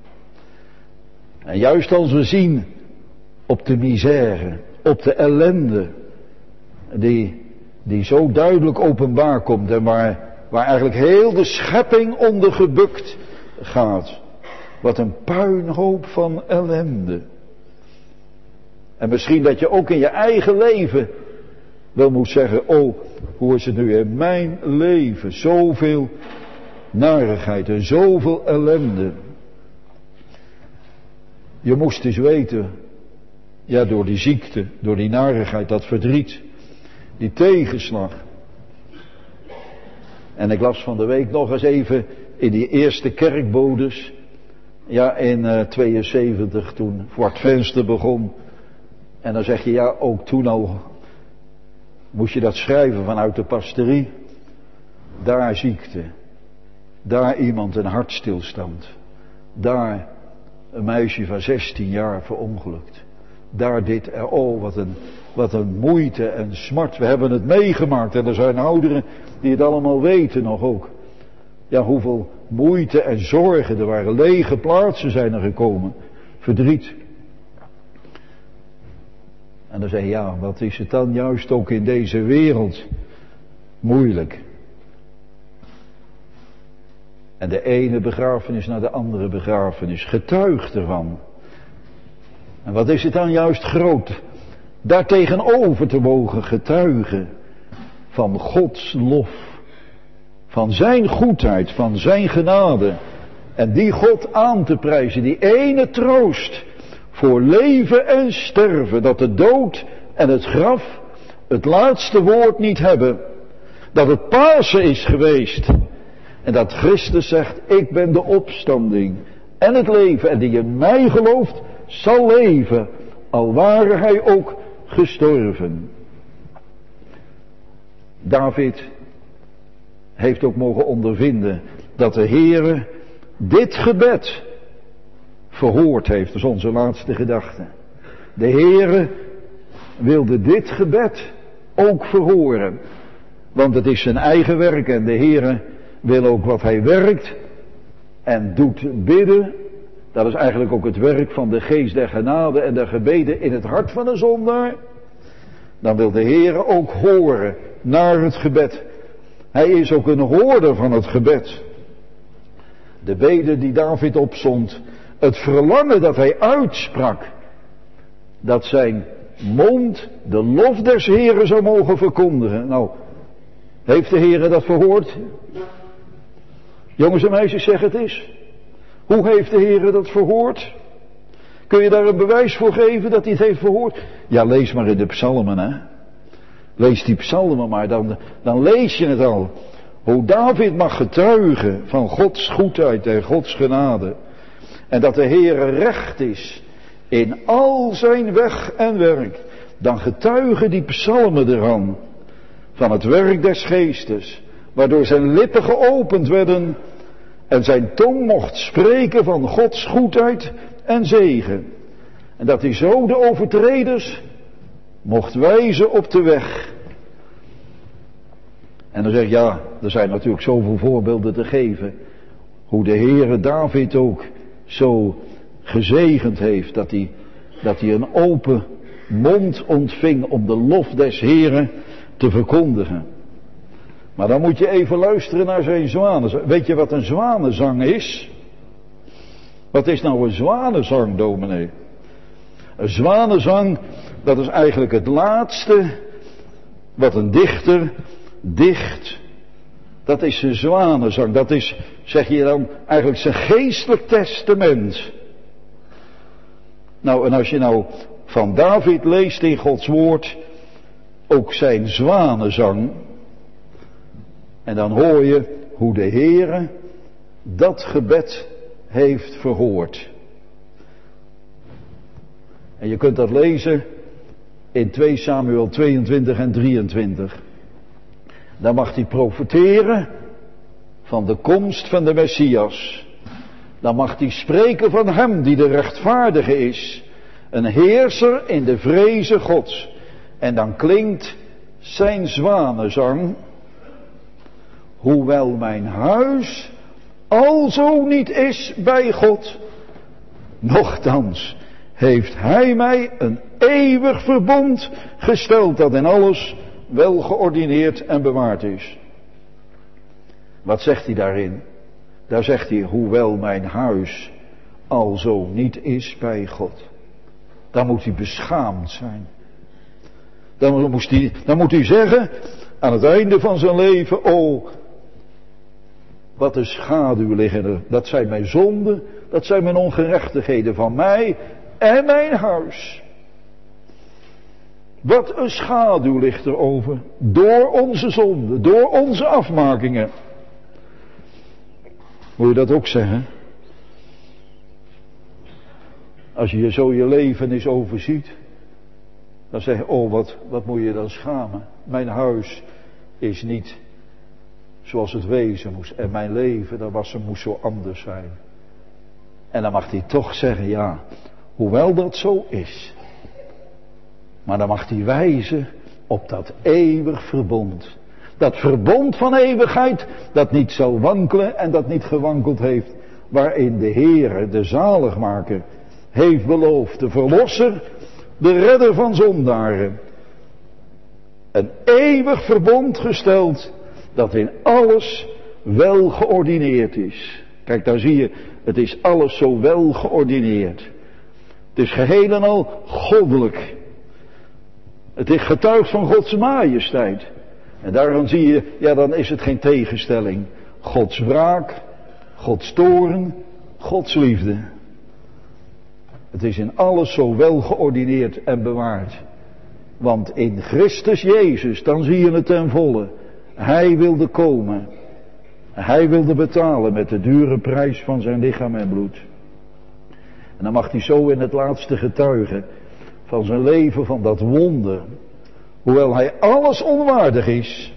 Speaker 1: En juist als we zien op de misère, op de ellende, die, die zo duidelijk openbaar komt en waar, waar eigenlijk heel de schepping onder gebukt gaat. Wat een puinhoop van ellende. En misschien dat je ook in je eigen leven wel moet zeggen, oh, hoe is het nu in mijn leven? Zoveel narigheid en zoveel ellende. Je moest eens weten, ja, door die ziekte, door die narigheid, dat verdriet, die tegenslag. En ik las van de week nog eens even in die eerste kerkbodes, ja, in uh, tweeënzeventig, toen Zwart Venster begon. En dan zeg je, ja, ook toen al moest je dat schrijven vanuit de pastorie. Daar ziekte, daar iemand een hartstilstand, daar een meisje van zestien jaar verongelukt. Daar dit, en oh, wat een, wat een moeite en smart. We hebben het meegemaakt en er zijn ouderen die het allemaal weten nog ook. Ja, hoeveel moeite en zorgen, er waren lege plaatsen zijn er gekomen. Verdriet. En dan zeg je, ja, wat is het dan juist ook in deze wereld moeilijk. En de ene begrafenis naar de andere begrafenis, getuigt ervan. En wat is het dan juist groot, daartegenover te mogen getuigen van Gods lof, van zijn goedheid, van zijn genade. En die God aan te prijzen, die ene troost voor leven en sterven, dat de dood en het graf het laatste woord niet hebben. Dat het Pasen is geweest. En dat Christus zegt, ik ben de opstanding en het leven. En die in mij gelooft, zal leven, al ware hij ook gestorven. David heeft ook mogen ondervinden dat de Heere dit gebed verhoord heeft. Dat is onze laatste gedachte. De Heere wilde dit gebed ook verhoren. Want het is zijn eigen werk en de Heere wil ook wat hij werkt en doet bidden. Dat is eigenlijk ook het werk van de geest der genade en der gebeden in het hart van een zondaar. Dan wil de Heere ook horen naar het gebed. Hij is ook een hoorder van het gebed. De bede die David opzond, het verlangen dat hij uitsprak, dat zijn mond de lof des Heeren zou mogen verkondigen. Nou, heeft de Heere dat verhoord? Jongens en meisjes, zeg het eens. Hoe heeft de Heere dat verhoord? Kun je daar een bewijs voor geven dat hij het heeft verhoord? Ja, lees maar in de psalmen, hè. Lees die psalmen maar, dan, dan lees je het al. Hoe David mag getuigen van Gods goedheid en Gods genade. En dat de Heere recht is in al zijn weg en werk. Dan getuigen die psalmen eraan. Van het werk des geestes. Waardoor zijn lippen geopend werden. En zijn tong mocht spreken van Gods goedheid en zegen. En dat hij zo de overtreders mocht wijzen op de weg. En dan zeg je, ja, er zijn natuurlijk zoveel voorbeelden te geven. Hoe de Heere David ook zo gezegend heeft. Dat hij, dat hij een open mond ontving om de lof des Heeren te verkondigen. Maar dan moet je even luisteren naar zijn zwanenzang. Weet je wat een zwanenzang is? Wat is nou een zwanenzang, dominee? Een zwanenzang, dat is eigenlijk het laatste wat een dichter dicht. Dat is zijn zwanenzang. Dat is, zeg je dan, eigenlijk zijn geestelijk testament. Nou, en als je nou van David leest in Gods woord, ook zijn zwanenzang, en dan hoor je hoe de Heere dat gebed heeft verhoord. En je kunt dat lezen in twee Samuel tweeëntwintig en drieëntwintig. Dan mag hij profeteren van de komst van de Messias. Dan mag hij spreken van hem die de rechtvaardige is. Een heerser in de vreze Gods. En dan klinkt zijn zwanenzang. Hoewel mijn huis alzo niet is bij God, nochtans heeft hij mij een eeuwig verbond gesteld dat in alles wel geordineerd en bewaard is. Wat zegt hij daarin? Daar zegt hij, hoewel mijn huis alzo niet is bij God. Dan moet hij beschaamd zijn. Dan moet hij, dan moet hij zeggen, aan het einde van zijn leven, oh, wat een schaduw liggen er. Dat zijn mijn zonden, dat zijn mijn ongerechtigheden van mij en mijn huis. Wat een schaduw ligt er over. Door onze zonden, door onze afmakingen. Moet je dat ook zeggen? Als je zo je leven eens overziet, dan zeg je, oh wat, wat moet je dan schamen. Mijn huis is niet zoals het wezen moest. En mijn leven, dat was, moest zo anders zijn. En dan mag hij toch zeggen, ja, hoewel dat zo is. Maar dan mag hij wijzen op dat eeuwig verbond. Dat verbond van eeuwigheid, dat niet zal wankelen en dat niet gewankeld heeft. Waarin de Heere, de zaligmaker, heeft beloofd, de verlosser, de redder van zondaren. Een eeuwig verbond gesteld, dat in alles wel geordineerd is. Kijk, daar zie je, het is alles zo wel geordineerd. Het is geheel en al goddelijk. Het is getuigd van Gods majesteit. En daarom zie je, ja, dan is het geen tegenstelling. Gods wraak, Gods toorn, Gods liefde. Het is in alles zo wel geordineerd en bewaard. Want in Christus Jezus, dan zie je het ten volle. Hij wilde komen. Hij wilde betalen met de dure prijs van zijn lichaam en bloed. En dan mag hij zo in het laatste getuigen van zijn leven, van dat wonder. Hoewel hij alles onwaardig is.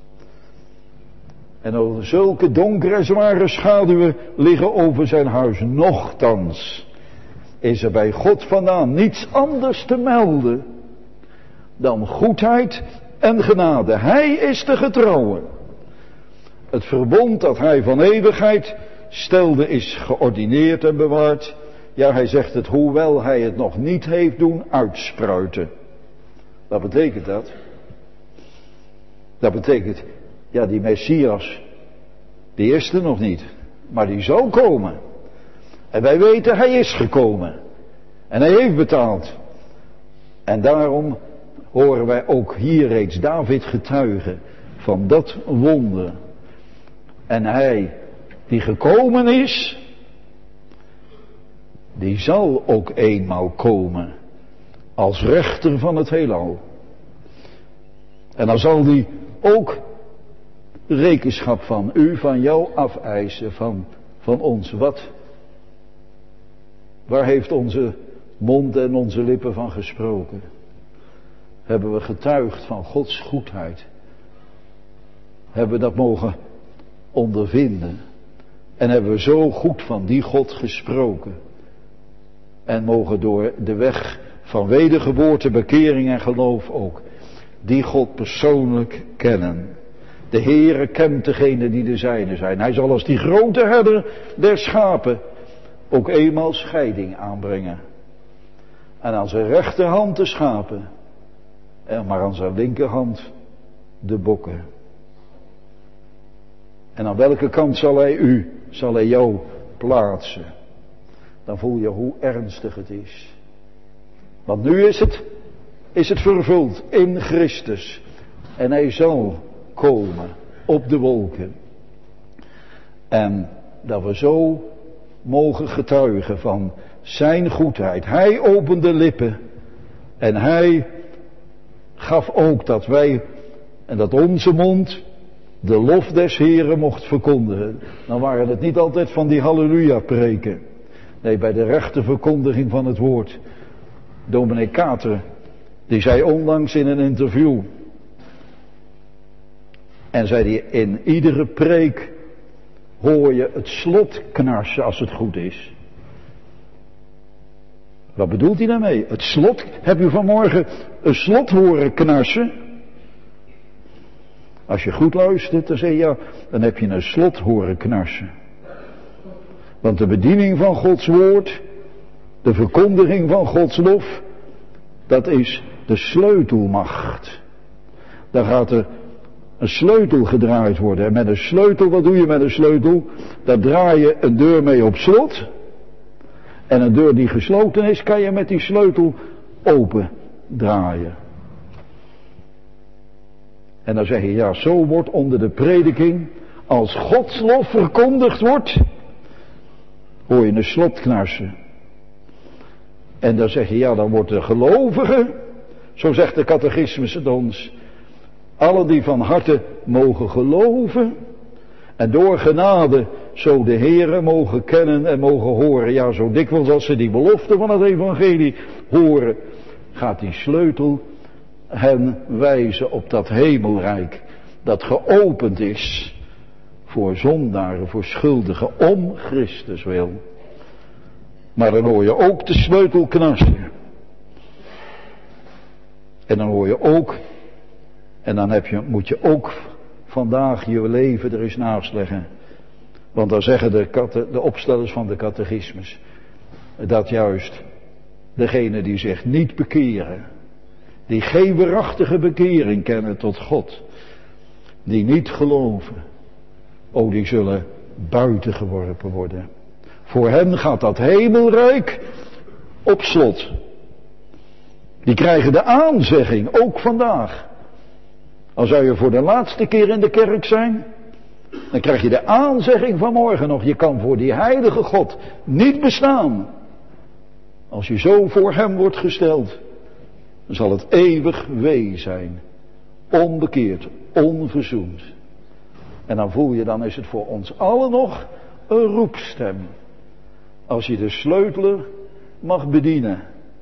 Speaker 1: En over zulke donkere zware schaduwen liggen over zijn huis. Nochtans is er bij God vandaan niets anders te melden dan goedheid en genade. Hij is de getrouwe. Het verbond dat hij van eeuwigheid stelde is geordineerd en bewaard. Ja, hij zegt het, hoewel hij het nog niet heeft doen uitspruiten. Wat betekent dat? Dat betekent, ja, die Messias, die is er nog niet. Maar die zal komen. En wij weten, hij is gekomen. En hij heeft betaald. En daarom horen wij ook hier reeds David getuigen van dat wonder. En hij die gekomen is, die zal ook eenmaal komen als rechter van het heelal. En dan zal die ook rekenschap van u, van jou afeisen, van, van ons. Wat? Waar heeft onze mond en onze lippen van gesproken? Hebben we getuigd van Gods goedheid? Hebben we dat mogen ondervinden? En hebben we zo goed van die God gesproken? En mogen door de weg van wedergeboorte, bekering en geloof ook die God persoonlijk kennen. De Heere kent degene die de zijne zijn. Hij zal als die grote herder der schapen ook eenmaal scheiding aanbrengen. En aan zijn rechterhand de schapen. En maar aan zijn linkerhand de bokken. En aan welke kant zal hij u, zal hij jou plaatsen? Dan voel je hoe ernstig het is. Want nu is het, is het vervuld in Christus. En hij zal komen op de wolken. En dat we zo mogen getuigen van zijn goedheid. Hij opende lippen. En hij gaf ook dat wij, en dat onze mond de lof des Heren mocht verkondigen. Dan waren het niet altijd van die halleluja preken. Nee, bij de rechte verkondiging van het woord. Dominee Kater, die zei onlangs in een interview. En zei hij, in iedere preek hoor je het slot knarsen als het goed is. Wat bedoelt hij daarmee? Het slot, heb u vanmorgen een slot horen knarsen? Als je goed luistert, dan zeg je ja, dan heb je een slot horen knarsen. Want de bediening van Gods woord, de verkondiging van Gods lof, dat is de sleutelmacht. Dan gaat er een sleutel gedraaid worden. En met een sleutel, wat doe je met een sleutel? Daar draai je een deur mee op slot. En een deur die gesloten is, kan je met die sleutel open draaien. En dan zeg je, ja, zo wordt onder de prediking, als Gods lof verkondigd wordt, hoor je een slot knarsen. En dan zeg je, ja, dan wordt de gelovige, zo zegt de catechismus het ons, alle die van harte mogen geloven en door genade zo de Heere mogen kennen en mogen horen. Ja, zo dikwijls als ze die belofte van het evangelie horen, gaat die sleutel hen wijzen op dat hemelrijk dat geopend is voor zondaren, voor schuldigen, om Christus wil. Maar dan hoor je ook de sleutel knarsen. En dan hoor je ook, en dan heb je, moet je ook vandaag je leven er eens naast leggen. Want dan zeggen de, kate, de opstellers van de catechismus, dat juist degene die zich niet bekeren, die geen waarachtige bekering kennen tot God, die niet geloven, oh, die zullen buiten geworpen worden. Voor hen gaat dat hemelrijk op slot. Die krijgen de aanzegging, ook vandaag. Al zou je voor de laatste keer in de kerk zijn, dan krijg je de aanzegging van morgen nog. Je kan voor die heilige God niet bestaan. Als je zo voor hem wordt gesteld, dan zal het eeuwig wee zijn. Onbekeerd, onverzoend. En dan voel je, dan is het voor ons allen nog een roepstem. Als je de sleutelen mag bedienen.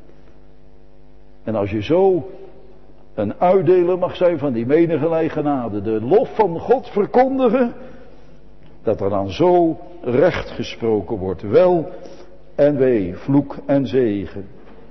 Speaker 1: En als je zo een uitdeler mag zijn van die menigerlei genade. De lof van God verkondigen. Dat er dan zo recht gesproken wordt. Wel en wee, vloek en zegen.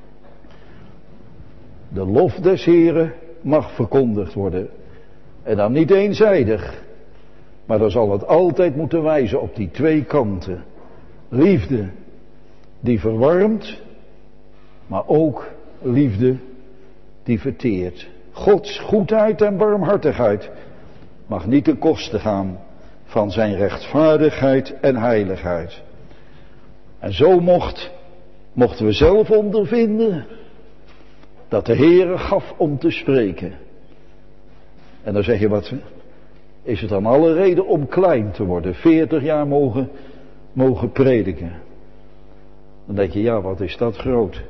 Speaker 1: De lof des Heren mag verkondigd worden. En dan niet eenzijdig. Maar dan zal het altijd moeten wijzen op die twee kanten. Liefde die verwarmt. Maar ook liefde die verteert. Gods goedheid en barmhartigheid mag niet ten koste gaan van zijn rechtvaardigheid en heiligheid. En zo mocht, mochten we zelf ondervinden dat de Heere gaf om te spreken. En dan zeg je, wat is het dan alle reden om klein te worden, veertig jaar mogen, mogen prediken. Dan denk je, ja, wat is dat groot.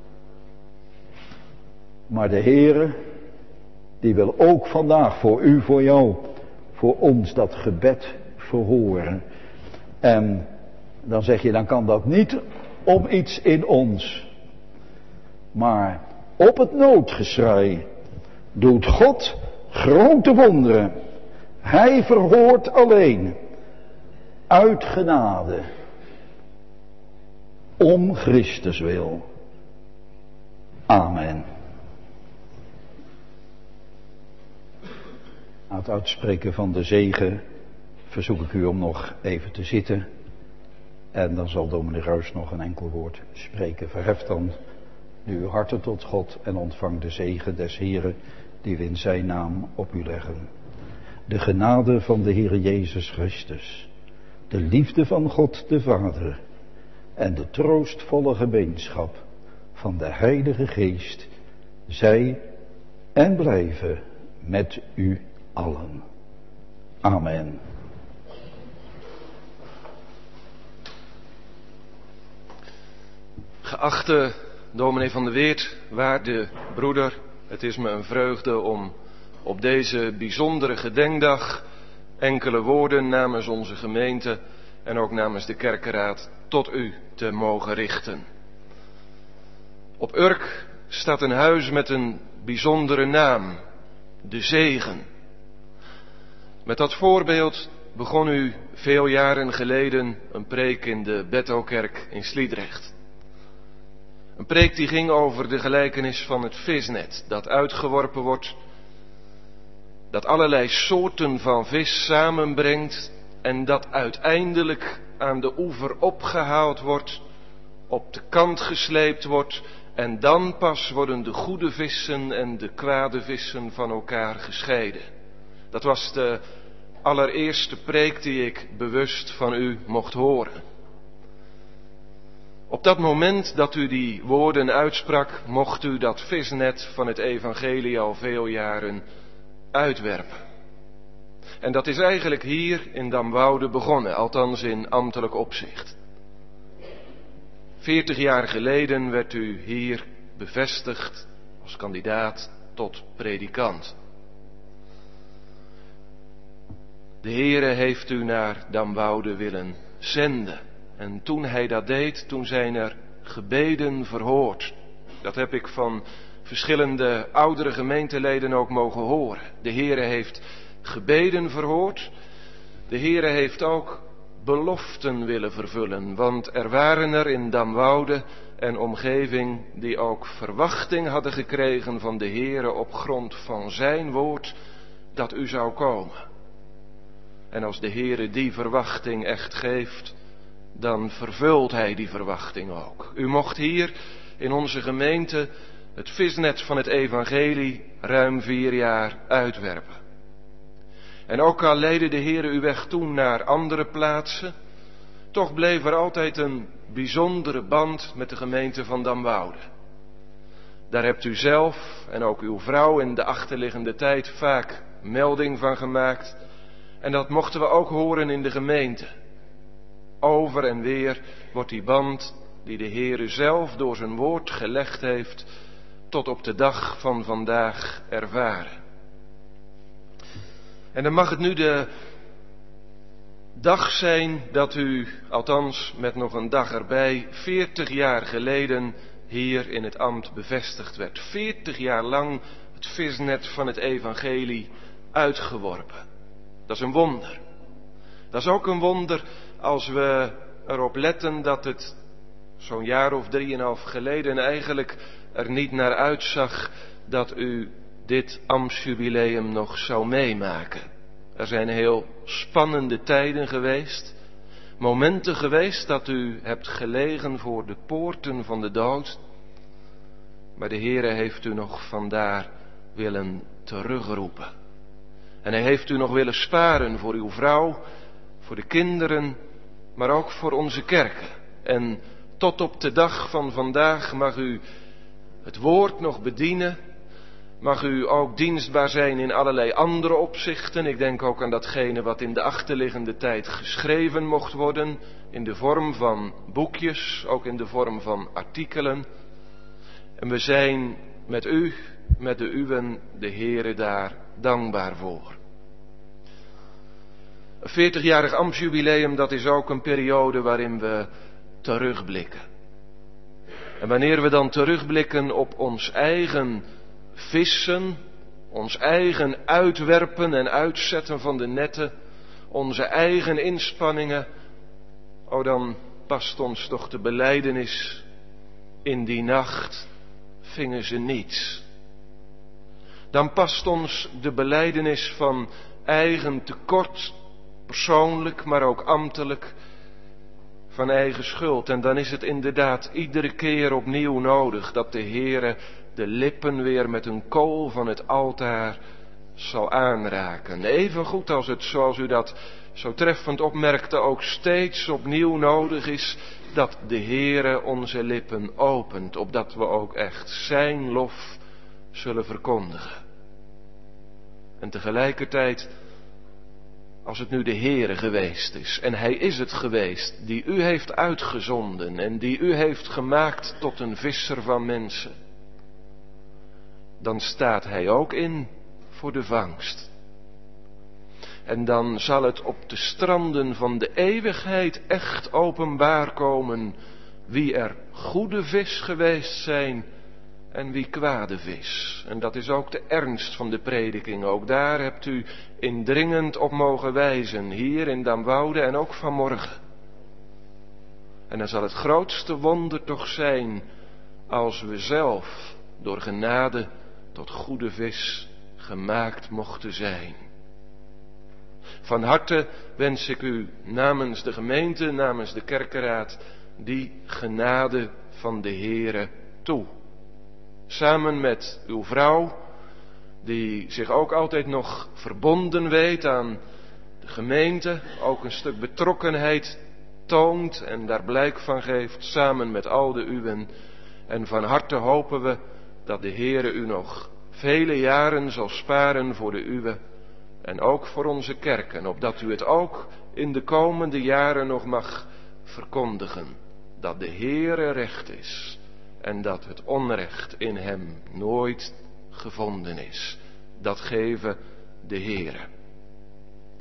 Speaker 1: Maar de Heere, die wil ook vandaag voor u, voor jou, voor ons dat gebed verhoren. En dan zeg je, dan kan dat niet om iets in ons. Maar op het noodgeschrei doet God grote wonderen. Hij verhoort alleen uit genade. om Christus wil. Amen. Na het uitspreken van de zegen verzoek ik u om nog even te zitten. En dan zal dominee Ruijs nog een enkel woord spreken. Verhef dan nu uw harten tot God en ontvang de zegen des Heren die we in zijn naam op u leggen. De genade van de Heere Jezus Christus, de liefde van God de Vader en de troostvolle gemeenschap van de Heilige Geest, zij en blijven met u allen. Amen.
Speaker 2: Geachte dominee van de Weert, waarde broeder, het is me een vreugde om op deze bijzondere gedenkdag enkele woorden namens onze gemeente en ook namens de kerkenraad tot u te mogen richten. Op Urk staat een huis met een bijzondere naam, de Zegen. Met dat voorbeeld begon u veel jaren geleden een preek in de Bethelkerk in Sliedrecht. Een preek die ging over de gelijkenis van het visnet dat uitgeworpen wordt, dat allerlei soorten van vis samenbrengt en dat uiteindelijk aan de oever opgehaald wordt, op de kant gesleept wordt en dan pas worden de goede vissen en de kwade vissen van elkaar gescheiden. Dat was de allereerste preek die ik bewust van u mocht horen. Op dat moment dat u die woorden uitsprak, mocht u dat visnet van het evangelie al veel jaren uitwerpen. En dat is eigenlijk hier in Damwoude begonnen, althans in ambtelijk opzicht. Veertig jaar geleden werd u hier bevestigd als kandidaat tot predikant. De Heere heeft u naar Damwoude willen zenden. En toen hij dat deed, toen zijn er gebeden verhoord. Dat heb ik van verschillende oudere gemeenteleden ook mogen horen. De Heere heeft gebeden verhoord. De Heere heeft ook beloften willen vervullen. Want er waren er in Damwoude en omgeving die ook verwachting hadden gekregen van de Heere op grond van zijn woord dat u zou komen. En als de Heere die verwachting echt geeft, dan vervult hij die verwachting ook. U mocht hier in onze gemeente het visnet van het evangelie ruim vier jaar uitwerpen. En ook al leidde de Heere u weg toen naar andere plaatsen, toch bleef er altijd een bijzondere band met de gemeente van Damwoude. Daar hebt u zelf en ook uw vrouw in de achterliggende tijd vaak melding van gemaakt. En dat mochten we ook horen in de gemeente. Over en weer wordt die band die de Heere zelf door zijn woord gelegd heeft, tot op de dag van vandaag ervaren. En dan mag het nu de dag zijn dat u, althans met nog een dag erbij, veertig jaar geleden hier in het ambt bevestigd werd. Veertig jaar lang het visnet van het evangelie uitgeworpen. Dat is een wonder. Dat is ook een wonder als we erop letten dat het zo'n jaar of drieënhalf geleden eigenlijk er niet naar uitzag dat u dit ambtsjubileum nog zou meemaken. Er zijn heel spannende tijden geweest, momenten geweest dat u hebt gelegen voor de poorten van de dood, maar de Heere heeft u nog vandaar willen terugroepen. En hij heeft u nog willen sparen voor uw vrouw, voor de kinderen, maar ook voor onze kerken. En tot op de dag van vandaag mag u het woord nog bedienen. Mag u ook dienstbaar zijn in allerlei andere opzichten. Ik denk ook aan datgene wat in de achterliggende tijd geschreven mocht worden. In de vorm van boekjes, ook in de vorm van artikelen. En we zijn met u, met de uwen, de Heere daar dankbaar voor. Een veertigjarig ambtsjubileum, dat is ook een periode waarin we terugblikken. En wanneer we dan terugblikken op ons eigen vissen, ons eigen uitwerpen en uitzetten van de netten, onze eigen inspanningen, oh dan past ons toch de belijdenis: in die nacht vingen ze niets. Dan past ons de belijdenis van eigen tekort, persoonlijk, maar ook ambtelijk, van eigen schuld. En dan is het inderdaad iedere keer opnieuw nodig dat de Heere de lippen weer met een kool van het altaar zal aanraken. Even goed als het, zoals u dat zo treffend opmerkte, ook steeds opnieuw nodig is dat de Heere onze lippen opent, opdat we ook echt zijn lof zullen verkondigen. En tegelijkertijd, als het nu de Heere geweest is, en Hij is het geweest, die u heeft uitgezonden en die u heeft gemaakt tot een visser van mensen, dan staat Hij ook in voor de vangst. En dan zal het op de stranden van de eeuwigheid echt openbaar komen wie er goede vis geweest zijn en wie kwade vis. En dat is ook de ernst van de prediking. Ook daar hebt u indringend op mogen wijzen, hier in Damwoude en ook vanmorgen. En dan zal het grootste wonder toch zijn als we zelf door genade tot goede vis gemaakt mochten zijn. Van harte wens ik u namens de gemeente, namens de kerkenraad, die genade van de Heere toe. Samen met uw vrouw, die zich ook altijd nog verbonden weet aan de gemeente, ook een stuk betrokkenheid toont en daar blijk van geeft, samen met al de uwen. En van harte hopen we dat de Heere u nog vele jaren zal sparen voor de uwe en ook voor onze kerken, opdat u het ook in de komende jaren nog mag verkondigen, dat de Heere recht is en dat het onrecht in hem nooit gevonden is. Dat geven de Heere.